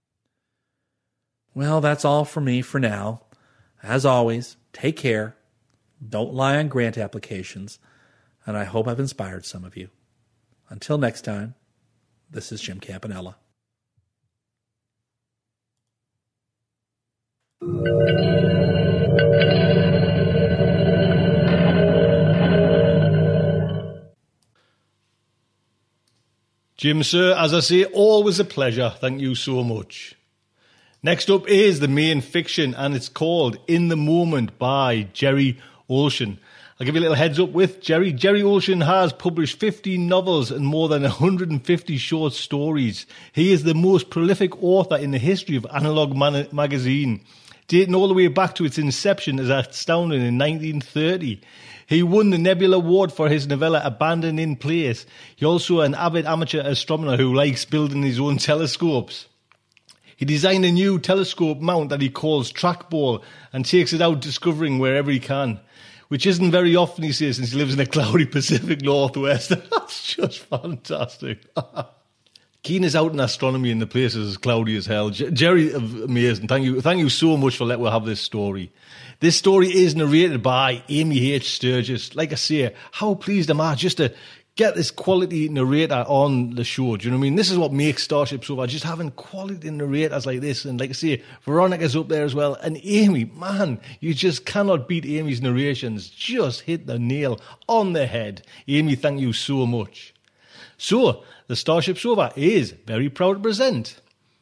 Well, that's all for me for now. As always, take care, don't lie on grant applications, and I hope I've inspired some of you. Until next time, this is Jim Campanella. Jim, sir, as I say, always a pleasure. Thank you so much. Next up is the main fiction, and it's called In the Moment by Jerry Olshan. I'll give you a little heads up with Jerry. Jerry Olshan has published 15 novels and more than 150 short stories. He is the most prolific author in the history of Analog magazine, dating all the way back to its inception as astounding in 1930. He won the Nebula Award for his novella Abandoned in Place. He's also an avid amateur astronomer who likes building his own telescopes. He designed a new telescope mount that he calls Trackball and takes it out discovering wherever he can, which isn't very often, he says, since he lives in a cloudy Pacific Northwest. That's just fantastic. Keen is out in astronomy in the places as cloudy as hell. Jerry, amazing. Thank you so much for letting me have this story. This story is narrated by Amy H. Sturgis. Like I say, how pleased am I just to get this quality narrator on the show. Do you know what I mean? This is what makes Starship Sofa, just having quality narrators like this. And like I say, Veronica's up there as well. And Amy, man, you just cannot beat Amy's narrations. Just hit the nail on the head. Amy, thank you so much. So, the Starship Sofa is very proud to present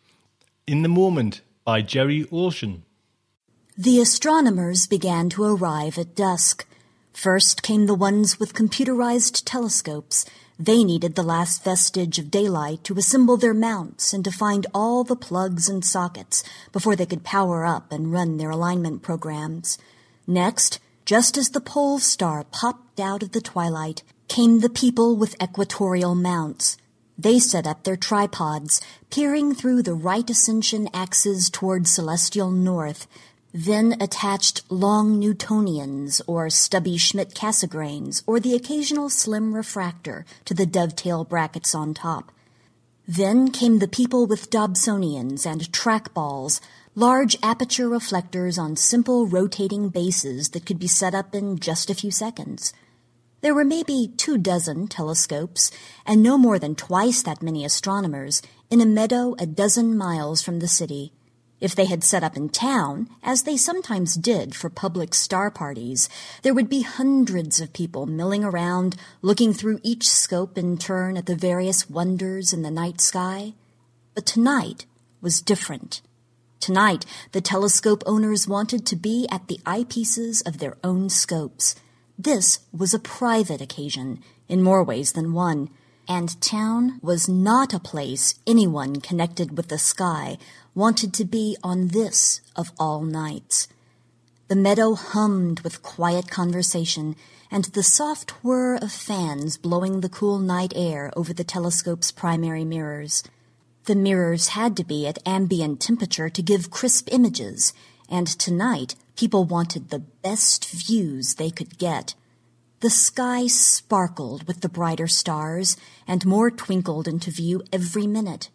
In the Moment by Jerry Ocean. The astronomers began to arrive at dusk. First came the ones with computerized telescopes. They needed the last vestige of daylight to assemble their mounts and to find all the plugs and sockets before they could power up and run their alignment programs. Next, just as the pole star popped out of the twilight, came the people with equatorial mounts. They set up their tripods, peering through the right ascension axes toward celestial north, then attached long Newtonians or stubby Schmidt-Cassegrains or the occasional slim refractor to the dovetail brackets on top. Then came the people with Dobsonians and trackballs, large aperture reflectors on simple rotating bases that could be set up in just a few seconds. There were maybe 24 telescopes and no more than twice that many astronomers in a meadow a dozen miles from the city. If they had set up in town, as they sometimes did for public star parties, there would be hundreds of people milling around, looking through each scope in turn at the various wonders in the night sky. But tonight was different. Tonight, the telescope owners wanted to be at the eyepieces of their own scopes. This was a private occasion, in more ways than one, and town was not a place anyone connected with the sky wanted to be on this of all nights. The meadow hummed with quiet conversation and the soft whir of fans blowing the cool night air over the telescope's primary mirrors. The mirrors had to be at ambient temperature to give crisp images, and tonight people wanted the best views they could get. The sky sparkled with the brighter stars, and more twinkled into view every minute.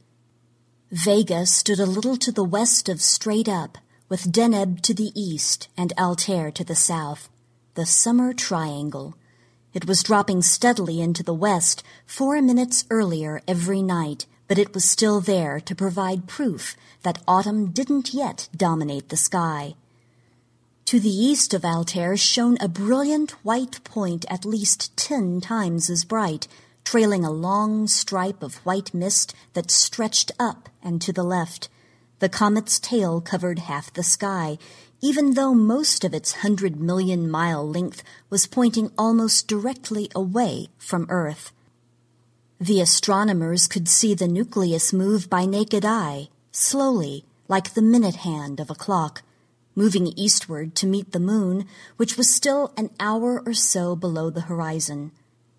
Vega stood a little to the west of Straight Up, with Deneb to the east and Altair to the south. The summer triangle. It was dropping steadily into the west 4 minutes earlier every night, but it was still there to provide proof that autumn didn't yet dominate the sky. To the east of Altair shone a brilliant white point at least 10 times as bright, trailing a long stripe of white mist that stretched up and to the left. The comet's tail covered half the sky, even though most of its 100-million-mile length was pointing almost directly away from Earth. The astronomers could see the nucleus move by naked eye, slowly, like the minute hand of a clock, moving eastward to meet the moon, which was still an hour or so below the horizon.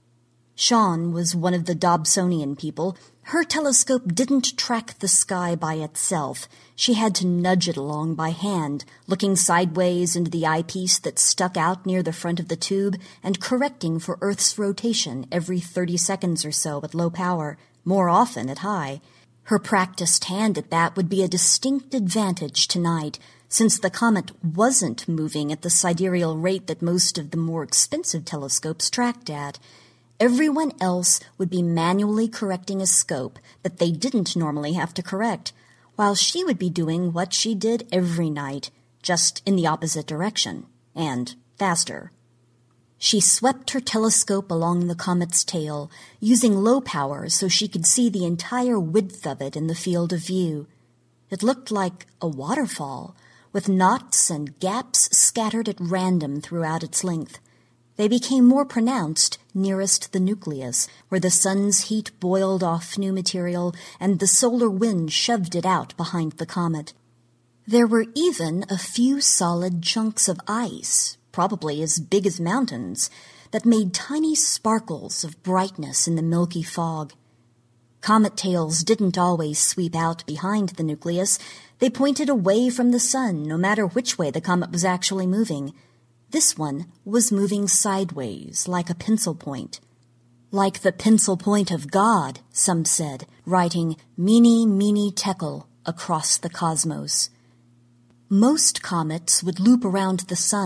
Sean was one of the Dobsonian people. Her telescope didn't track the sky by itself. She had to nudge it along by hand, looking sideways into the eyepiece that stuck out near the front of the tube and correcting for Earth's rotation every 30 seconds or so at low power, more often at high. Her practiced hand at that would be a distinct advantage tonight, since the comet wasn't moving at the sidereal rate that most of the more expensive telescopes tracked at. Everyone else would be manually correcting a scope that they didn't normally have to correct, while she would be doing what she did every night, just in the opposite direction, and faster. She swept her telescope along the comet's tail, using low power so she could see the entire width of it in the field of view. It looked like a waterfall, with knots and gaps scattered at random throughout its length. They became more pronounced nearest the nucleus, where the sun's heat boiled off new material and the solar wind shoved it out behind the comet. There were even a few solid chunks of ice, probably as big as mountains, that made tiny sparkles of brightness in the milky fog. Comet tails didn't always sweep out behind the nucleus. They pointed away from the sun, no matter which way the comet was actually moving. This one was moving sideways, like a pencil point. Like the pencil point of God, some said, writing Mene, Mene, Tekel across the cosmos. Most comets would loop around the sun,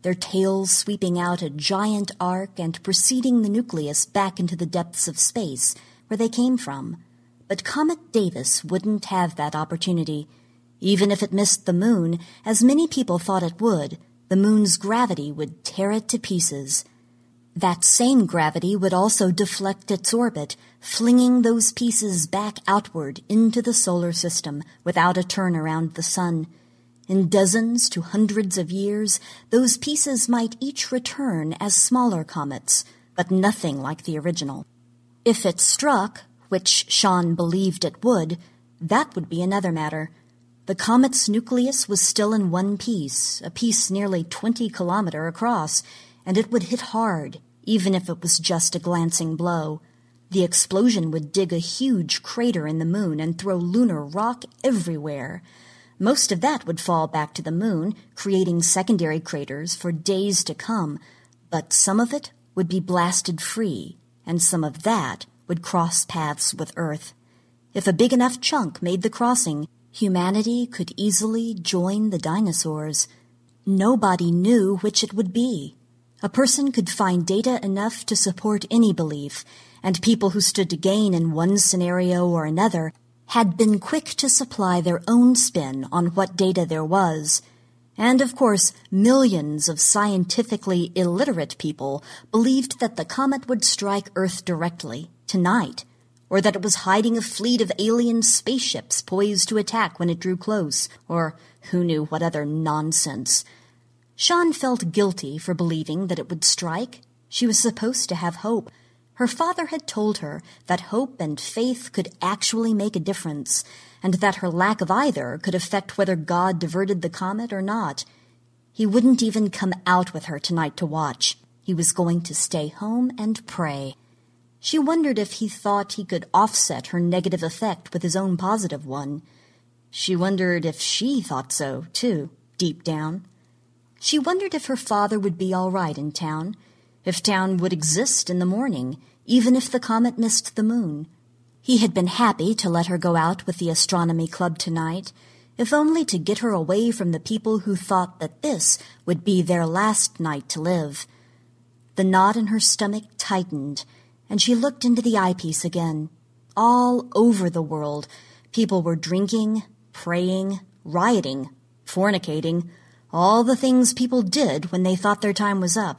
their tails sweeping out a giant arc and preceding the nucleus back into the depths of space where they came from. But Comet Davis wouldn't have that opportunity. Even if it missed the moon, as many people thought it would, the moon's gravity would tear it to pieces. That same gravity would also deflect its orbit, flinging those pieces back outward into the solar system without a turn around the sun. In dozens to hundreds of years, those pieces might each return as smaller comets, but nothing like the original. If it struck, which Sean believed it would, that would be another matter. The comet's nucleus was still in one piece, a piece nearly 20 kilometers across, and it would hit hard, even if it was just a glancing blow. The explosion would dig a huge crater in the moon and throw lunar rock everywhere. Most of that would fall back to the moon, creating secondary craters for days to come, but some of it would be blasted free, and some of that would cross paths with Earth. If a big enough chunk made the crossing, humanity could easily join the dinosaurs. Nobody knew which it would be. A person could find data enough to support any belief, and people who stood to gain in one scenario or another had been quick to supply their own spin on what data there was. And, of course, millions of scientifically illiterate people believed that the comet would strike Earth directly, tonight, or that it was hiding a fleet of alien spaceships poised to attack when it drew close, or who knew what other nonsense. Sean felt guilty for believing that it would strike. She was supposed to have hope. Her father had told her that hope and faith could actually make a difference, and that her lack of either could affect whether God diverted the comet or not. He wouldn't even come out with her tonight to watch. He was going to stay home and pray. She wondered if he thought he could offset her negative effect with his own positive one. She wondered if she thought so, too, deep down. She wondered if her father would be all right in town, if town would exist in the morning, even if the comet missed the moon. He had been happy to let her go out with the astronomy club tonight, if only to get her away from the people who thought that this would be their last night to live. The knot in her stomach tightened, and she looked into the eyepiece again. All over the world, people were drinking, praying, rioting, fornicating, all the things people did when they thought their time was up.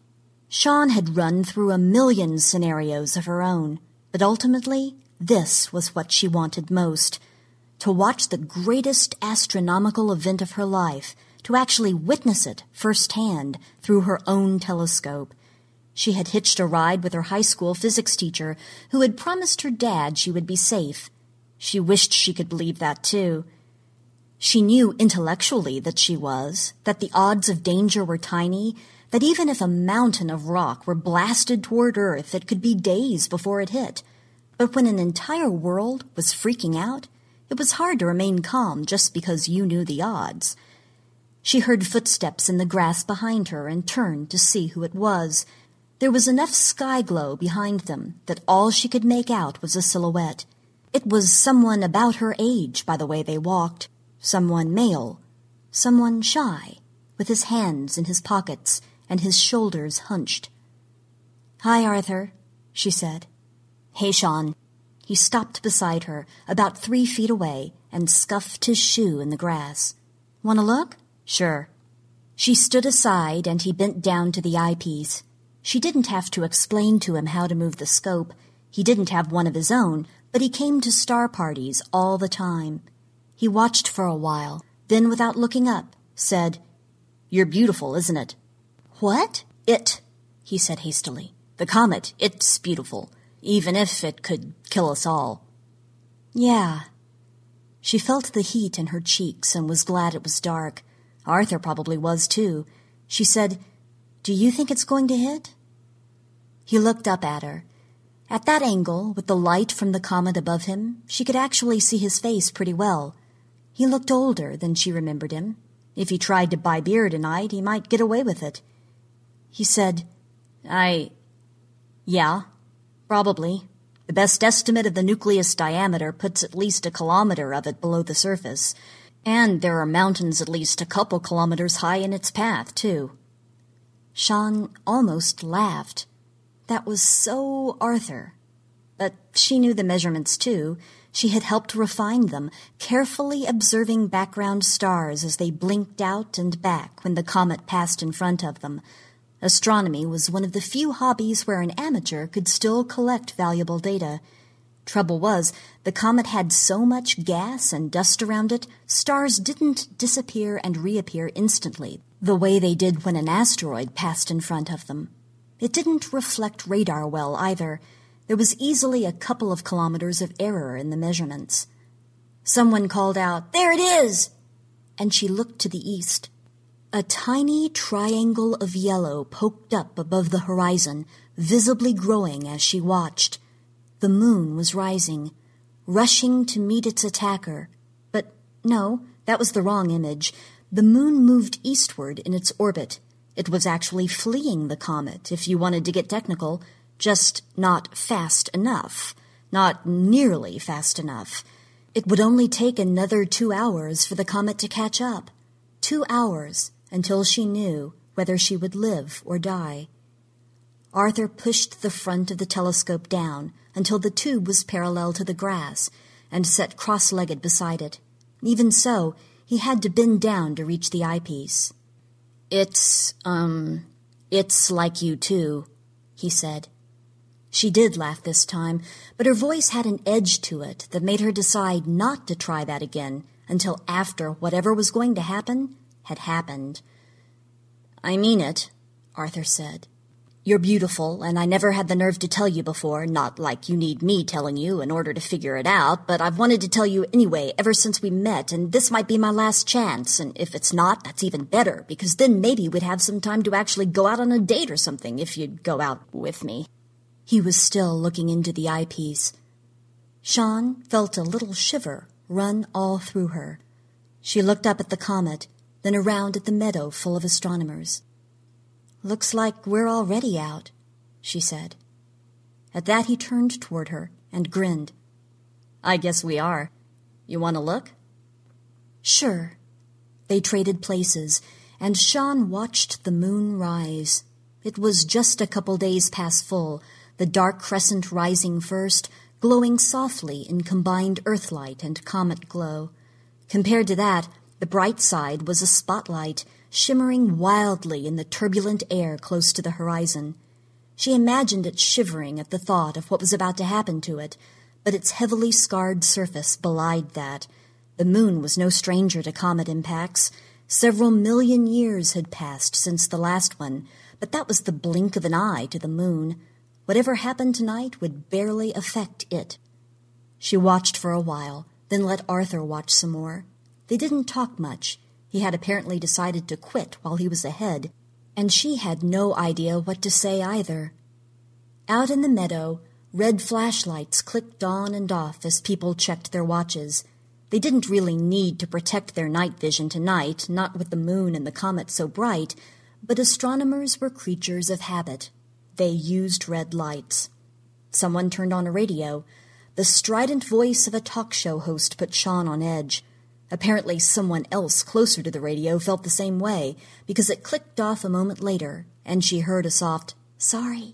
Sean had run through 1,000,000 scenarios of her own, but ultimately, this was what she wanted most. To watch the greatest astronomical event of her life, to actually witness it firsthand through her own telescope. She had hitched a ride with her high school physics teacher, who had promised her dad she would be safe. She wished she could believe that, too. She knew intellectually that she was, that the odds of danger were tiny, that even if a mountain of rock were blasted toward Earth, it could be days before it hit. But when an entire world was freaking out, it was hard to remain calm just because you knew the odds. She heard footsteps in the grass behind her and turned to see who it was. There was enough sky glow behind them that all she could make out was a silhouette. It was someone about her age by the way they walked, someone male, someone shy, with his hands in his pockets and his shoulders hunched. "Hi, Arthur," she said. "Hey, Sean." He stopped beside her, about 3 feet away, and scuffed his shoe in the grass. "Want to look?" "Sure." She stood aside, and he bent down to the eyepiece. She didn't have to explain to him how to move the scope. He didn't have one of his own, but he came to star parties all the time. He watched for a while, then without looking up, said, "You're beautiful, isn't it?" "What?" "It," he said hastily. "The comet, it's beautiful, even if it could kill us all." "Yeah." She felt the heat in her cheeks and was glad it was dark. Arthur probably was, too. She said, "Do you think it's going to hit?" He looked up at her. At that angle, with the light from the comet above him, she could actually see his face pretty well. He looked older than she remembered him. If he tried to buy beer tonight, he might get away with it. He said, Yeah, probably. The best estimate of the nucleus diameter puts at least 1 kilometer of it below the surface, and there are mountains at least a couple kilometers high in its path, too." Sean almost laughed. That was so Arthur. But she knew the measurements, too. She had helped refine them, carefully observing background stars as they blinked out and back when the comet passed in front of them. Astronomy was one of the few hobbies where an amateur could still collect valuable data. Trouble was, the comet had so much gas and dust around it, stars didn't disappear and reappear instantly, the way they did when an asteroid passed in front of them. It didn't reflect radar well either. There was easily a couple of kilometers of error in the measurements. Someone called out, "There it is!" And she looked to the east. A tiny triangle of yellow poked up above the horizon, visibly growing as she watched. The moon was rising, rushing to meet its attacker. But no, that was the wrong image. The moon moved eastward in its orbit. It was actually fleeing the comet, if you wanted to get technical, just not fast enough, not nearly fast enough. It would only take another 2 hours for the comet to catch up. 2 hours until she knew whether she would live or die. Arthur pushed the front of the telescope down until the tube was parallel to the grass and sat cross-legged beside it. Even so, he had to bend down to reach the eyepiece. It's like you too, he said. She did laugh this time, but her voice had an edge to it that made her decide not to try that again until after whatever was going to happen had happened. "I mean it," Arthur said. "You're beautiful, and I never had the nerve to tell you before, not like you need me telling you in order to figure it out, but I've wanted to tell you anyway ever since we met, and this might be my last chance, and if it's not, that's even better, because then maybe we'd have some time to actually go out on a date or something if you'd go out with me." He was still looking into the eyepiece. Sean felt a little shiver run all through her. She looked up at the comet, then around at the meadow full of astronomers. "Looks like we're already out," she said. At that he turned toward her and grinned. "I guess we are. You want to look?" "Sure." They traded places, and Sean watched the moon rise. It was just a couple days past full, the dark crescent rising first, glowing softly in combined earthlight and comet glow. Compared to that, the bright side was a spotlight, shimmering wildly in the turbulent air close to the horizon. She imagined it shivering at the thought of what was about to happen to it, but its heavily scarred surface belied that. The moon was no stranger to comet impacts. Several million years had passed since the last one, but that was the blink of an eye to the moon. Whatever happened tonight would barely affect it. She watched for a while, then let Arthur watch some more. They didn't talk much. He had apparently decided to quit while he was ahead, and she had no idea what to say either. Out in the meadow, red flashlights clicked on and off as people checked their watches. They didn't really need to protect their night vision tonight, not with the moon and the comet so bright, but astronomers were creatures of habit. They used red lights. Someone turned on a radio. The strident voice of a talk show host put Sean on edge. Apparently someone else closer to the radio felt the same way, because it clicked off a moment later, and she heard a soft, "Sorry."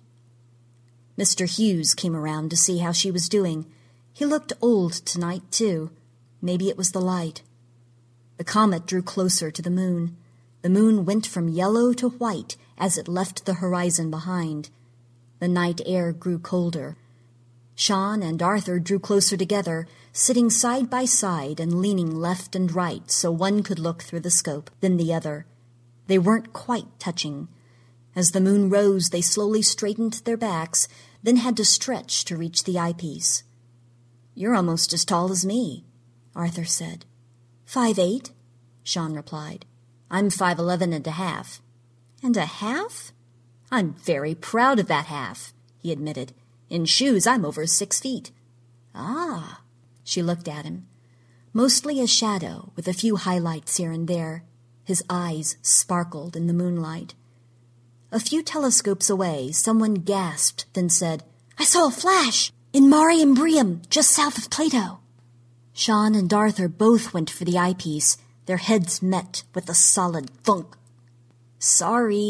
Mr. Hughes came around to see how she was doing. He looked old tonight, too. Maybe it was the light. The comet drew closer to the moon. The moon went from yellow to white as it left the horizon behind. The night air grew colder. Sean and Arthur drew closer together, sitting side by side and leaning left and right so one could look through the scope, then the other. They weren't quite touching. As the moon rose, they slowly straightened their backs, then had to stretch to reach the eyepiece. "You're almost as tall as me," Arthur said. 5'8", Sean replied. "I'm 5'11 and a half." "And a half?" "I'm very proud of that half," he admitted. "In shoes, I'm over 6 feet. "Ah." She looked at him. Mostly a shadow, with a few highlights here and there. His eyes sparkled in the moonlight. A few telescopes away, someone gasped, then said, "I saw a flash! In Mare Imbrium, just south of Plato." Sean and Arthur both went for the eyepiece. Their heads met with a solid thunk. "Sorry,"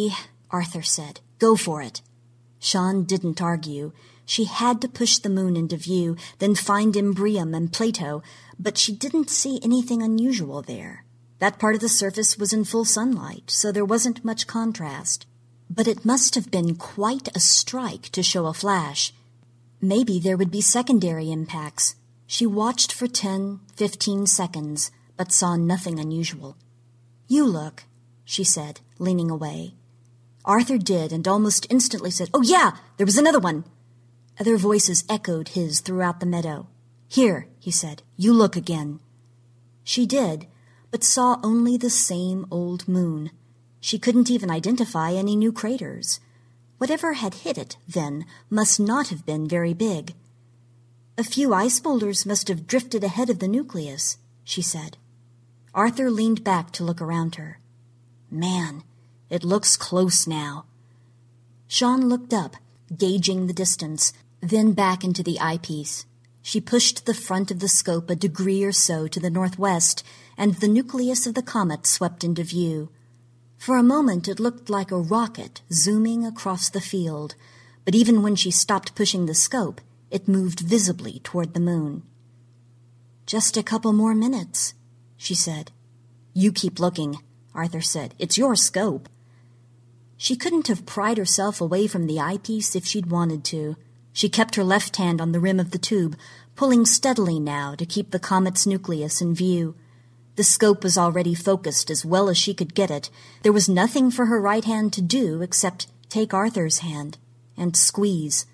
Arthur said. Go for it. Sean didn't argue. She had to push the moon into view, then find Imbrium and Plato, but she didn't see anything unusual there. That part of the surface was in full sunlight, so there wasn't much contrast. But it must have been quite a strike to show a flash. Maybe there would be secondary impacts. She watched for 10, 15 seconds, but saw nothing unusual. You look, she said, leaning away. Arthur did, and almost instantly said, Oh, yeah, there was another one. Other voices echoed his throughout the meadow. Here, he said, you look again. She did, but saw only the same old moon. She couldn't even identify any new craters. Whatever had hit it, then, must not have been very big. A few ice boulders must have drifted ahead of the nucleus, she said. Arthur leaned back to look around her. Man, it looks close now. Sean looked up, gauging the distance, then back into the eyepiece. She pushed the front of the scope a degree or so to the northwest, and the nucleus of the comet swept into view. For a moment it looked like a rocket zooming across the field, but even when she stopped pushing the scope, it moved visibly toward the moon. Just a couple more minutes, she said. You keep looking, Arthur said. It's your scope. She couldn't have pried herself away from the eyepiece if she'd wanted to. She kept her left hand on the rim of the tube, pulling steadily now to keep the comet's nucleus in view. The scope was already focused as well as she could get it. There was nothing for her right hand to do except take Arthur's hand and squeeze.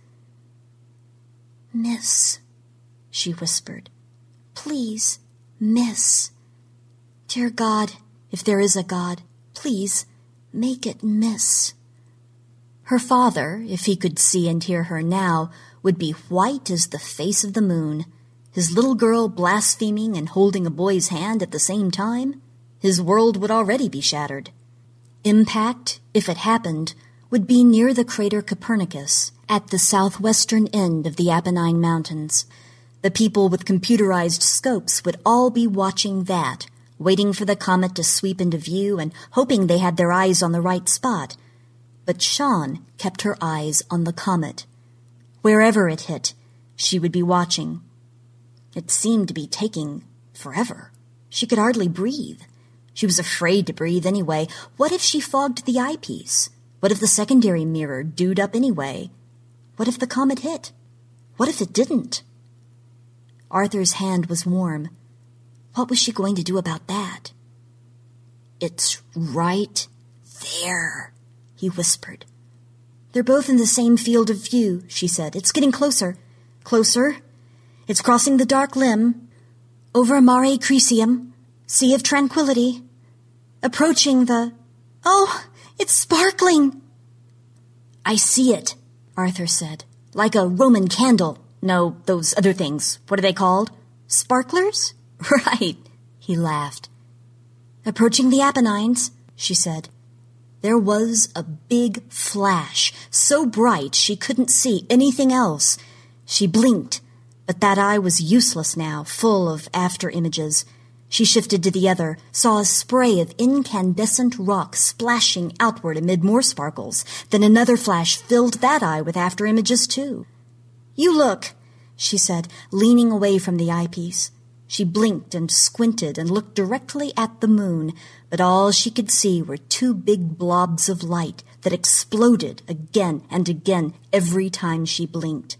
Miss, she whispered. Please, miss. Dear God, if there is a God, please make it miss. Her father, if he could see and hear her now, would be white as the face of the moon. His little girl blaspheming and holding a boy's hand at the same time? His world would already be shattered. Impact, if it happened, would be near the crater Copernicus, at the southwestern end of the Apennine Mountains. The people with computerized scopes would all be watching that, waiting for the comet to sweep into view and hoping they had their eyes on the right spot. But Sean kept her eyes on the comet. Wherever it hit, she would be watching. It seemed to be taking forever. She could hardly breathe. She was afraid to breathe anyway. What if she fogged the eyepiece? What if the secondary mirror dewed up anyway? What if the comet hit? What if it didn't? Arthur's hand was warm. What was she going to do about that? It's right there, he whispered. They're both in the same field of view, she said. It's getting closer. Closer. It's crossing the dark limb. Over Mare Crisium, Sea of Tranquility. Approaching the... Oh, it's sparkling. I see it, Arthur said. Like a Roman candle. No, those other things. What are they called? Sparklers? Right, he laughed. Approaching the Apennines, she said. There was a big flash, so bright she couldn't see anything else. She blinked, but that eye was useless now, full of after images. She shifted to the other, saw a spray of incandescent rock splashing outward amid more sparkles. Then another flash filled that eye with after images too. You look, she said, leaning away from the eyepiece. She blinked and squinted and looked directly at the moon, but all she could see were two big blobs of light that exploded again and again every time she blinked.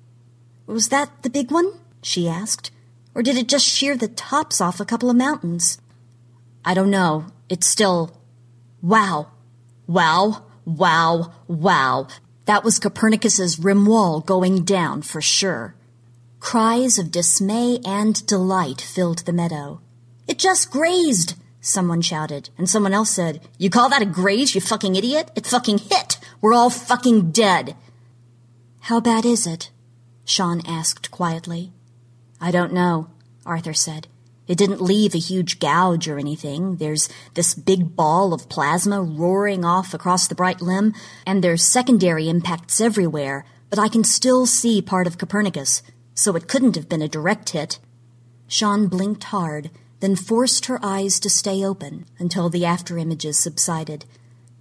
Was that the big one? She asked. Or did it just shear the tops off a couple of mountains? I don't know. It's still... Wow. Wow. Wow. Wow. That was Copernicus's rim wall going down for sure. Cries of dismay and delight filled the meadow. It just grazed, someone shouted, and someone else said, You call that a graze, you fucking idiot? It fucking hit. We're all fucking dead. How bad is it? Sean asked quietly. I don't know, Arthur said. It didn't leave a huge gouge or anything. There's this big ball of plasma roaring off across the bright limb, and there's secondary impacts everywhere, but I can still see part of Copernicus, so it couldn't have been a direct hit. Sean blinked hard, then forced her eyes to stay open until the after images subsided.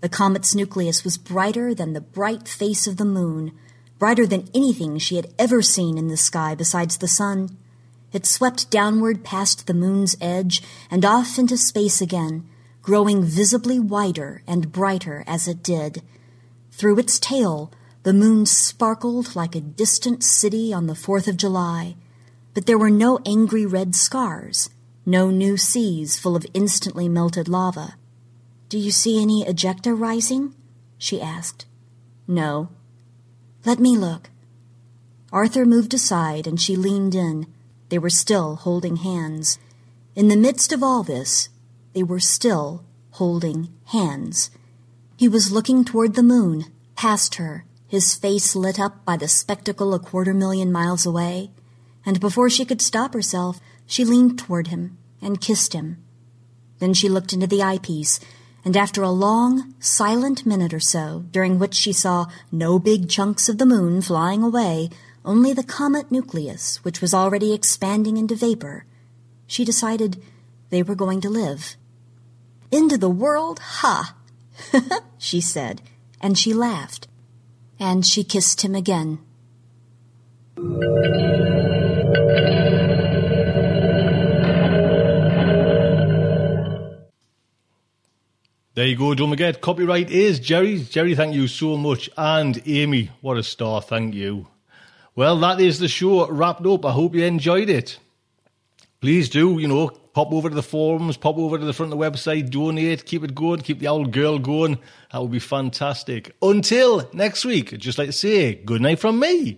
The comet's nucleus was brighter than the bright face of the moon, brighter than anything she had ever seen in the sky besides the sun. It swept downward past the moon's edge and off into space again, growing visibly wider and brighter as it did. Through its tail, the moon sparkled like a distant city on the 4th of July, but there were no angry red scars, no new seas full of instantly melted lava. "Do you see any ejecta rising?" she asked. "No." "Let me look." Arthur moved aside and she leaned in. They were still holding hands. In the midst of all this, they were still holding hands. He was looking toward the moon, past her, his face lit up by the spectacle 250,000 miles away, and before she could stop herself, she leaned toward him and kissed him. Then she looked into the eyepiece, and after a long, silent minute or so, during which she saw no big chunks of the moon flying away, only the comet nucleus, which was already expanding into vapor, she decided they were going to live. "End of the world? Ha!" she said, and she laughed. And she kissed him again. There you go, don't forget, copyright is Jerry's. Jerry, thank you so much. And Amy, what a star, thank you. Well, that is the show wrapped up. I hope you enjoyed it. Please do, pop over to the forums, pop over to the front of the website, donate, keep it going, keep the old girl going. That would be fantastic. Until next week, I'd just like to say good night from me.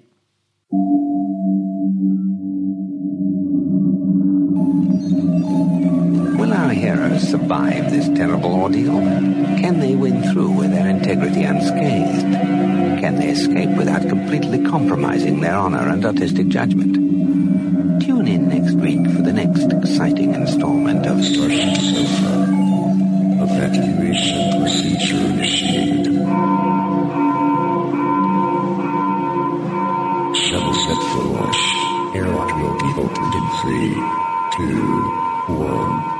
Will our heroes survive this terrible ordeal? Can they win through with their integrity unscathed? Can they escape without completely compromising their honor and artistic judgment? Tune in next week for the next exciting installment of Starship Sofa. Evacuation procedure initiated. Shuttle set for launch. Airlock will be opened in 3, 2, 1.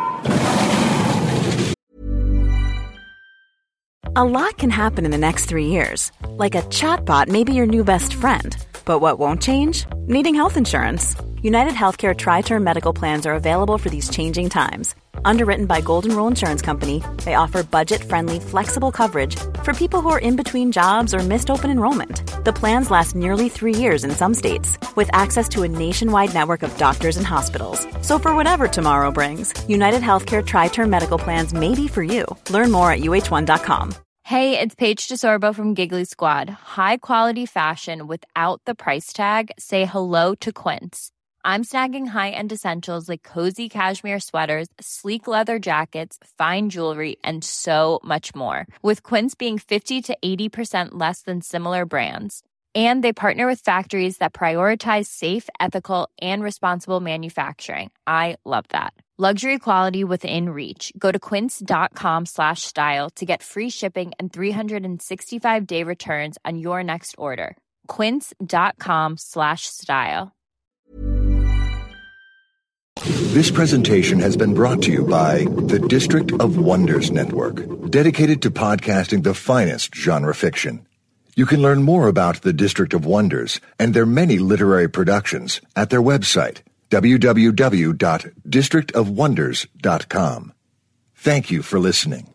A lot can happen in the next 3 years. Like a chatbot may be your new best friend. But what won't change? Needing health insurance. United Healthcare Tri-Term Medical Plans are available for these changing times. Underwritten by Golden Rule Insurance Company, they offer budget-friendly, flexible coverage for people who are in between jobs or missed open enrollment. The plans last nearly 3 years in some states, with access to a nationwide network of doctors and hospitals. So for whatever tomorrow brings, United Healthcare Tri-Term Medical Plans may be for you. Learn more at uh1.com. Hey, it's Paige DeSorbo from Giggly Squad. High quality fashion without the price tag. Say hello to Quince. I'm snagging high-end essentials like cozy cashmere sweaters, sleek leather jackets, fine jewelry, and so much more. With Quince being 50 to 80% less than similar brands. And they partner with factories that prioritize safe, ethical, and responsible manufacturing. I love that. Luxury quality within reach. Go to quince.com/style to get free shipping and 365-day returns on your next order. Quince.com/style. This presentation has been brought to you by the District of Wonders Network, dedicated to podcasting the finest genre fiction. You can learn more about the District of Wonders and their many literary productions at their website, www.districtofwonders.com. Thank you for listening.